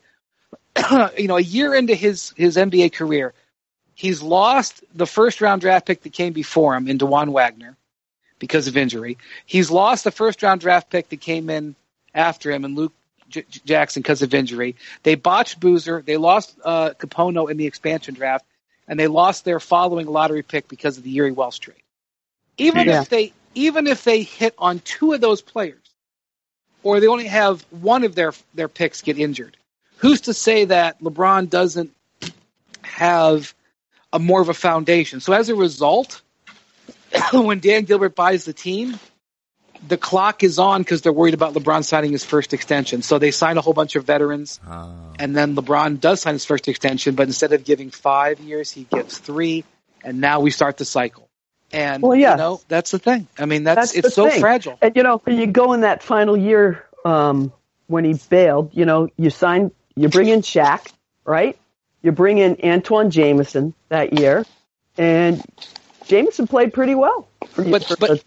year into his NBA career, he's lost the first-round draft pick that came before him in DeJuan Wagner because of injury. He's lost the first-round draft pick that came in after him in Luke Jackson because of injury. They botched Boozer. They lost Kapono in the expansion draft, and they lost their following lottery pick because of the Erie Wells trade. Even if they hit on 2 of those players, or they only have one of their picks get injured, who's to say that LeBron doesn't have a more of a foundation? So as a result, when Dan Gilbert buys the team, the clock is on because they're worried about LeBron signing his first extension. So they sign a whole bunch of veterans, and then LeBron does sign his first extension, but instead of giving 5 years, he gives 3, and now we start the cycle. And, that's the thing. I mean, it's so fragile. And, you go in that final year when he bailed, you bring in Shaq, right? You bring in Antoine Jameson that year, and Jameson played pretty well. But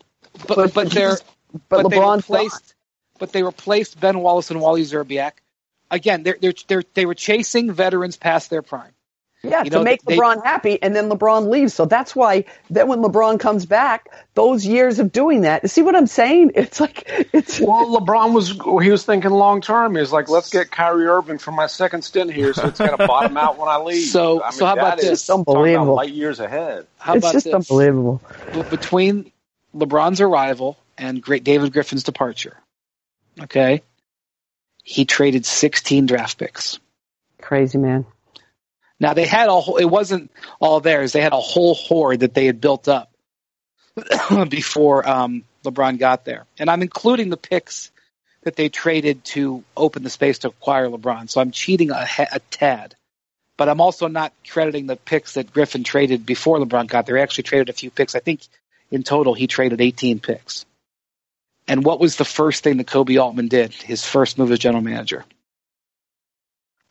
they replaced Ben Wallace and Wally Zerbiak. Again, they were chasing veterans past their prime. Yeah, to make LeBron happy, and then LeBron leaves. So that's why then when LeBron comes back, those years of doing that, see what I'm saying? Well, LeBron was thinking long term. He was like, let's get Kyrie Irving for my second stint here, so it's going to bottom out when I leave. So how about this? It's unbelievable. Light years ahead. It's just unbelievable. Between LeBron's arrival and David Griffin's departure, okay, he traded 16 draft picks. Crazy, man. Now they had it wasn't all theirs. They had a whole hoard that they had built up before LeBron got there. And I'm including the picks that they traded to open the space to acquire LeBron. So I'm cheating a tad. But I'm also not crediting the picks that Griffin traded before LeBron got there. He actually traded a few picks. I think in total he traded 18 picks. And what was the first thing that Kobe Altman did, his first move as general manager?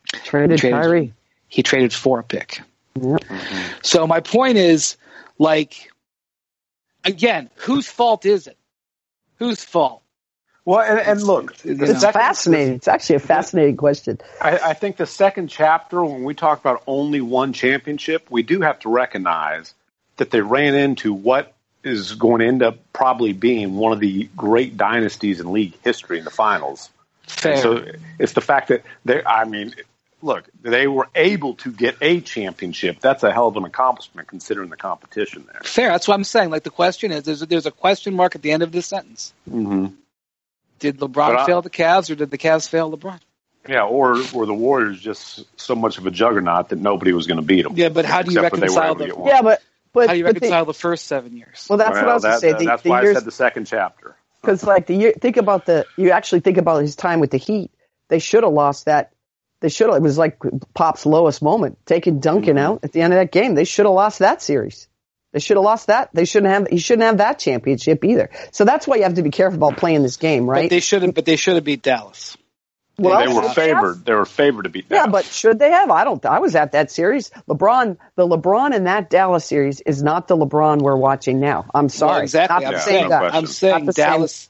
Traded Kyrie. He traded for a pick. Yep. So my point is, like, again, whose fault is it? Whose fault? Well, and look, It's fascinating. It's actually a fascinating question. I think the second chapter, when we talk about only one championship, we do have to recognize that they ran into what is going to end up probably being one of the great dynasties in league history in the finals. Fair. So it's the fact that they were able to get a championship. That's a hell of an accomplishment considering the competition there. Fair. That's what I'm saying. Like, the question is, there's a question mark at the end of this sentence. Mm-hmm. Did LeBron fail the Cavs, or did the Cavs fail LeBron? Yeah, or were the Warriors just so much of a juggernaut that nobody was going to beat them? Yeah, but how do you reconcile the? Yeah, but how do you reconcile the first 7 years? Well, that's what I was going to say. That's why I said the second chapter. Because, like, you actually think about his time with the Heat. They should have lost that. It was like Pop's lowest moment, taking Duncan out at the end of that game. They should have lost that series. They should have lost that. He shouldn't have that championship either. So that's why you have to be careful about playing this game, right? But they should have beat Dallas. Well, they were favored. They were favored to beat Dallas. Yeah, but should they have? I was at that series. The LeBron in that Dallas series is not the LeBron we're watching now. I'm sorry. Well, exactly. I'm saying Dallas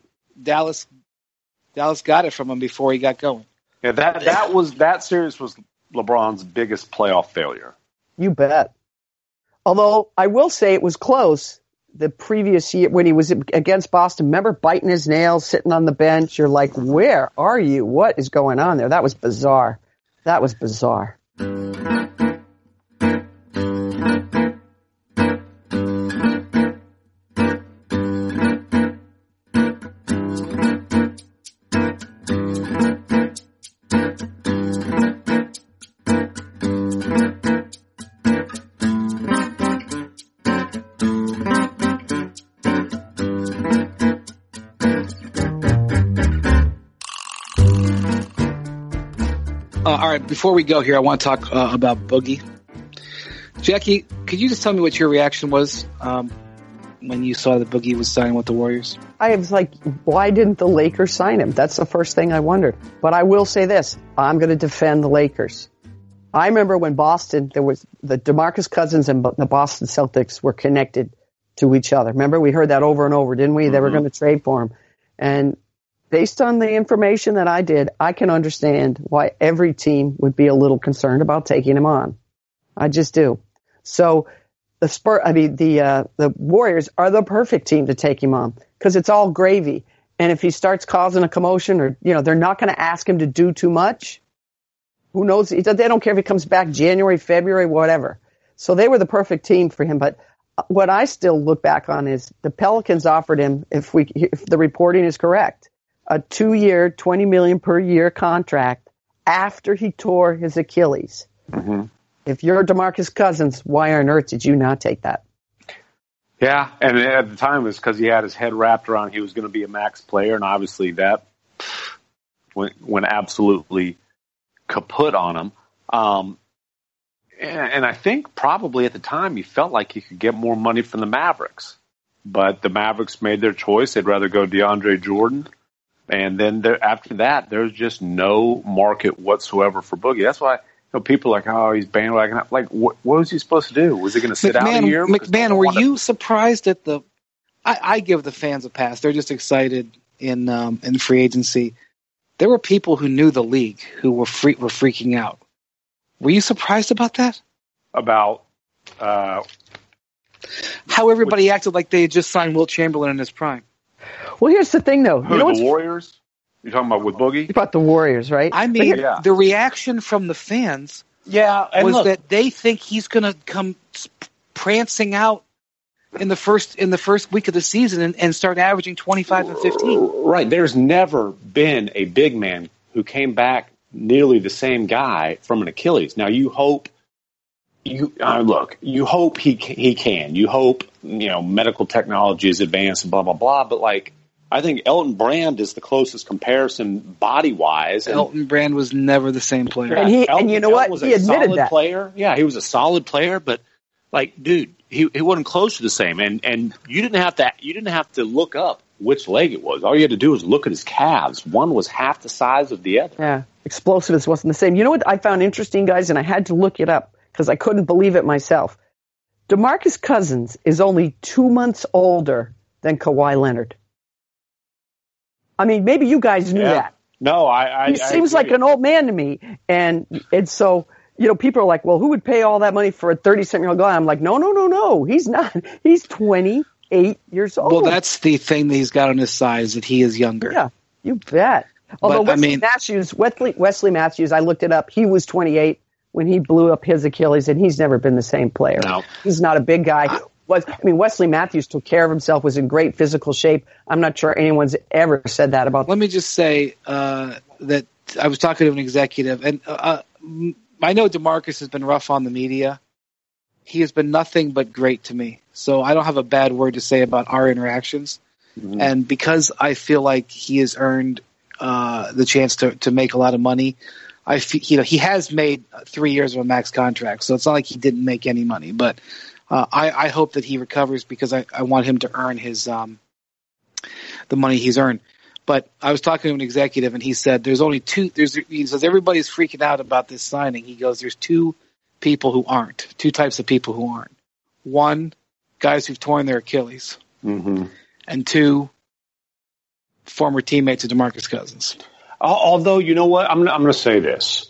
got it from him before he got going. Yeah, that series was LeBron's biggest playoff failure. You bet. Although I will say it was close the previous year when he was against Boston. Remember biting his nails, sitting on the bench? You're like, where are you? What is going on there? That was bizarre. All right, before we go here, I want to talk about Boogie. Jackie, could you just tell me what your reaction was when you saw that Boogie was signing with the Warriors? I was like, why didn't the Lakers sign him? That's the first thing I wondered. But I will say this. I'm going to defend the Lakers. I remember when Boston, there was the DeMarcus Cousins and the Boston Celtics were connected to each other. Remember, we heard that over and over, didn't we? Mm-hmm. They were going to trade for him. And based on the information that I did, I can understand why every team would be a little concerned about taking him on. I just do. So the Warriors are the perfect team to take him on because it's all gravy. And if he starts causing a commotion or, they're not going to ask him to do too much. Who knows? They don't care if he comes back January, February, whatever. So they were the perfect team for him. But what I still look back on is the Pelicans offered him, if the reporting is correct, a 2-year, $20 million per year contract after he tore his Achilles. Mm-hmm. If you're DeMarcus Cousins, why on earth did you not take that? Yeah, and at the time it was because he had his head wrapped around he was going to be a max player, and obviously that went absolutely kaput on him. And I think probably at the time he felt like he could get more money from the Mavericks. But the Mavericks made their choice. They'd rather go DeAndre Jordan. And then after that, there's just no market whatsoever for Boogie. That's why people are like, oh, he's bandwagon. Like, what was he supposed to do? Was he going to sit out a year? McMahon, were you surprised at the – I give the fans a pass. They're just excited in free agency. There were people who knew the league who were freaking out. Were you surprised about that? About how everybody acted like they had just signed Wilt Chamberlain in his prime. Well, here's the thing, though. The Warriors? You're talking about with Boogie? About the Warriors, right? I mean, the reaction from the fans was that they think he's going to come prancing out in the first week of the season and start averaging 25 and 15. Right. There's never been a big man who came back nearly the same guy from an Achilles. Now, you hope he can. You hope, medical technology is advanced and blah, blah, blah. But, I think Elton Brand is the closest comparison body-wise. Elton Brand was never the same player. And you know what? He admitted that. Player. Yeah, he was a solid player, but, dude, he wasn't close to the same. And you didn't have to look up which leg it was. All you had to do was look at his calves. One was half the size of the other. Yeah, explosiveness wasn't the same. You know what I found interesting, guys, and I had to look it up because I couldn't believe it myself. DeMarcus Cousins is only 2 months older than Kawhi Leonard. I mean, maybe you guys knew that. No, he seems like an old man to me, and so people are like, well, who would pay all that money for a 37-year-old guy? I'm like, no, he's not. He's 28 years old. Well, that's the thing that he's got on his side is that he is younger. Yeah, you bet. Although Wesley Matthews, I looked it up. He was 28 when he blew up his Achilles, and he's never been the same player. No. He's not a big guy. Wesley Matthews took care of himself, was in great physical shape. I'm not sure anyone's ever said that about. Let me just say that I was talking to an executive, and I know DeMarcus has been rough on the media. He has been nothing but great to me. So I don't have a bad word to say about our interactions. Mm-hmm. And because I feel like he has earned the chance to make a lot of money, he has made 3 years of a max contract. So it's not like he didn't make any money. But I hope that he recovers because I want him to earn his the money he's earned. But I was talking to an executive, and he said there's only two. He says everybody's freaking out about this signing. He goes, there's two types of people who aren't. One, guys who've torn their Achilles, mm-hmm. and two, former teammates of DeMarcus Cousins. Although, you know what? I'm going to say this.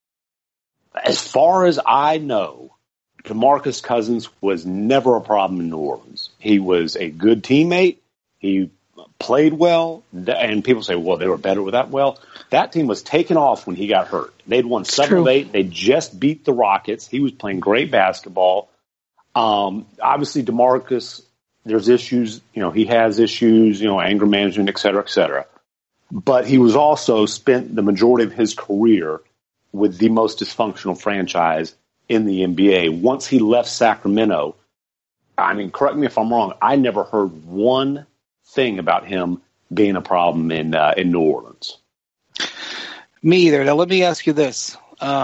As far as I know, DeMarcus Cousins was never a problem in New Orleans. He was a good teammate. He played well, and people say, well, they were better without. Well, that team was taken off when he got hurt. They'd won 7 of 8. They just beat the Rockets. He was playing great basketball. Obviously, DeMarcus, there's issues. He has issues, anger management, et cetera, et cetera. But he was also spent the majority of his career with the most dysfunctional franchise in the NBA. Once he left Sacramento, correct me if I'm wrong, I never heard one thing about him being a problem in New Orleans. Me either. Now let me ask you this: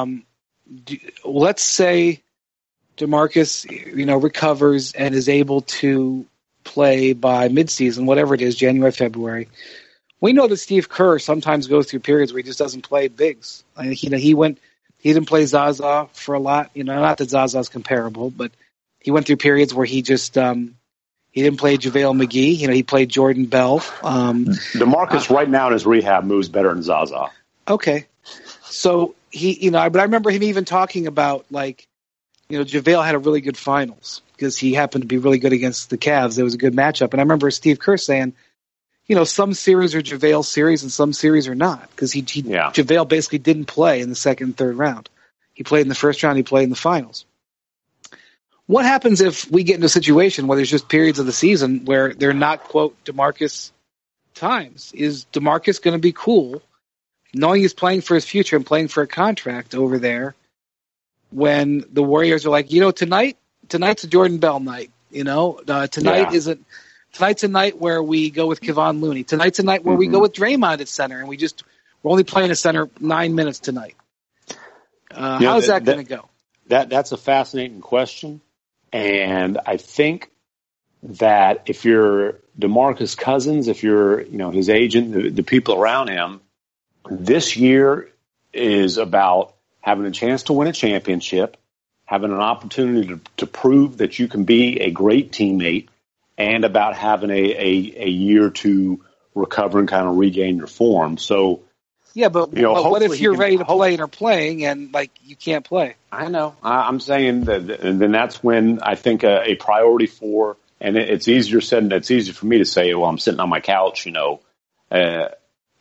let's say DeMarcus, recovers and is able to play by midseason, whatever it is, January, February. We know that Steve Kerr sometimes goes through periods where he just doesn't play bigs. He didn't play Zaza for a lot. Not that Zaza's comparable, but he went through periods where he just he didn't play JaVale McGee. He played Jordan Bell. DeMarcus right now in his rehab moves better than Zaza. Okay. So but I remember him even talking about JaVale had a really good finals because he happened to be really good against the Cavs. It was a good matchup. And I remember Steve Kerr saying, some series are JaVale series and some series are not because JaVale basically didn't play in the second and third round. He played in the first round. He played in the finals. What happens if we get into a situation where there's just periods of the season where they're not, quote, DeMarcus times? Is DeMarcus going to be cool knowing he's playing for his future and playing for a contract over there when the Warriors are like, tonight's a Jordan Bell night. Tonight's a night where we go with Kevon Looney. Tonight's a night where we go with Draymond at center, and we're only playing a center 9 minutes tonight. How's that going to go? That's a fascinating question. And I think that if you're DeMarcus Cousins, if you're, his agent, the people around him, this year is about having a chance to win a championship, having an opportunity to prove that you can be a great teammate, and about having a year to recover and kind of regain your form. So, yeah, but what if you're ready to play and are playing and you can't play? I know. I'm saying that, and then that's when I think a priority for, and it's easier said than it's easier for me to say, well, I'm sitting on my couch, and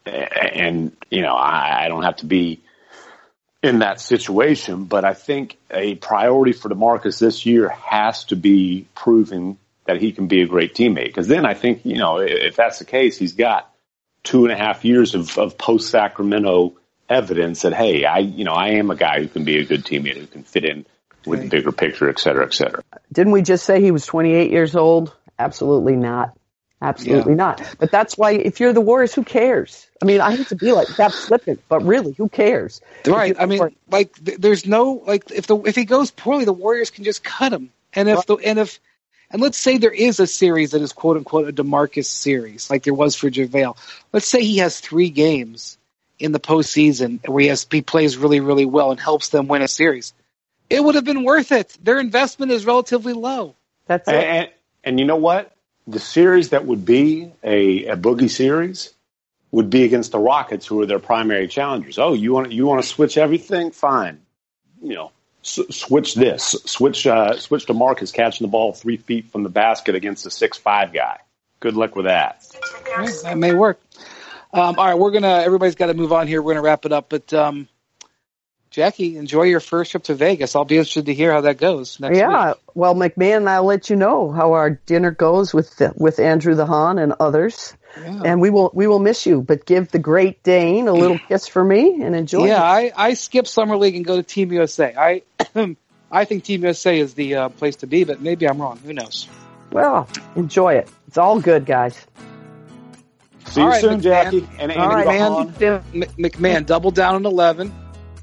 I don't have to be in that situation. But I think a priority for DeMarcus this year has to be proving that he can be a great teammate. Because then I think, if that's the case, he's got 2.5 years of post-Sacramento evidence that, hey, I am a guy who can be a good teammate, who can fit in with the bigger picture, et cetera, et cetera. Didn't we just say he was 28 years old? Absolutely not. Absolutely not. But that's why if you're the Warriors, who cares? I hate to be like that flippant, but really, who cares? Right. There's no, if he goes poorly, the Warriors can just cut him. And if And let's say there is a series that is quote unquote a DeMarcus series, like there was for JaVale. Let's say he has 3 games in the postseason where he plays really, really well and helps them win a series. It would have been worth it. Their investment is relatively low. That's it. And you know what? The series that would be a Boogie series would be against the Rockets, who are their primary challengers. Oh, you want to switch everything? Fine. Switch this. Switch DeMarcus catching the ball 3 feet from the basket against a 6'5" guy. Good luck with that. Yeah, that may work. All right, everybody's got to move on here. We're going to wrap it up. But Jackie, enjoy your first trip to Vegas. I'll be interested to hear how that goes next week. Well, McMahon, I'll let you know how our dinner goes with Andrew the Hahn and others. Yeah. And we will miss you, but give the Great Dane a little kiss for me and enjoy. Yeah, I skip Summer League and go to Team USA. I think Team USA is the place to be, but maybe I'm wrong. Who knows? Well, enjoy it. It's all good, guys. See you soon, McMahon. Jackie. And all right, McMahon, double down on 11.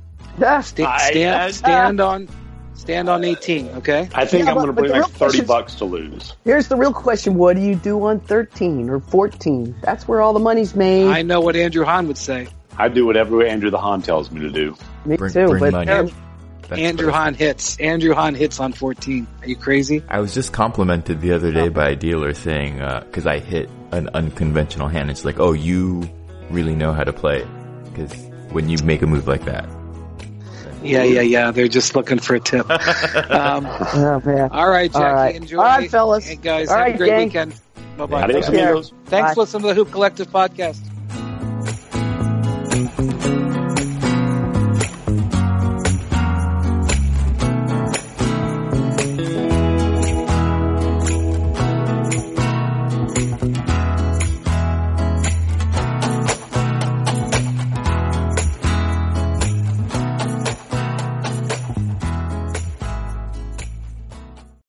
Stand on 18, okay? I think I'm going to bring like $30 to lose. Here's the real question. What do you do on 13 or 14? That's where all the money's made. I know what Andrew Hahn would say. I do whatever Andrew the Hahn tells me to do. Me too. Bring money. Andrew Hahn hits. Andrew Hahn hits on 14. Are you crazy? I was just complimented the other day by a dealer saying, because I hit an unconventional hand, it's like, oh, you really know how to play. Because when you make a move like that. Yeah. They're just looking for a tip. All right, Jackie. All right. Enjoy. All right, fellas. Hey, guys, all have right, a great gang. weekend. Bye-bye. Adios, amigos. Thanks for listening to the Hoop Collective podcast.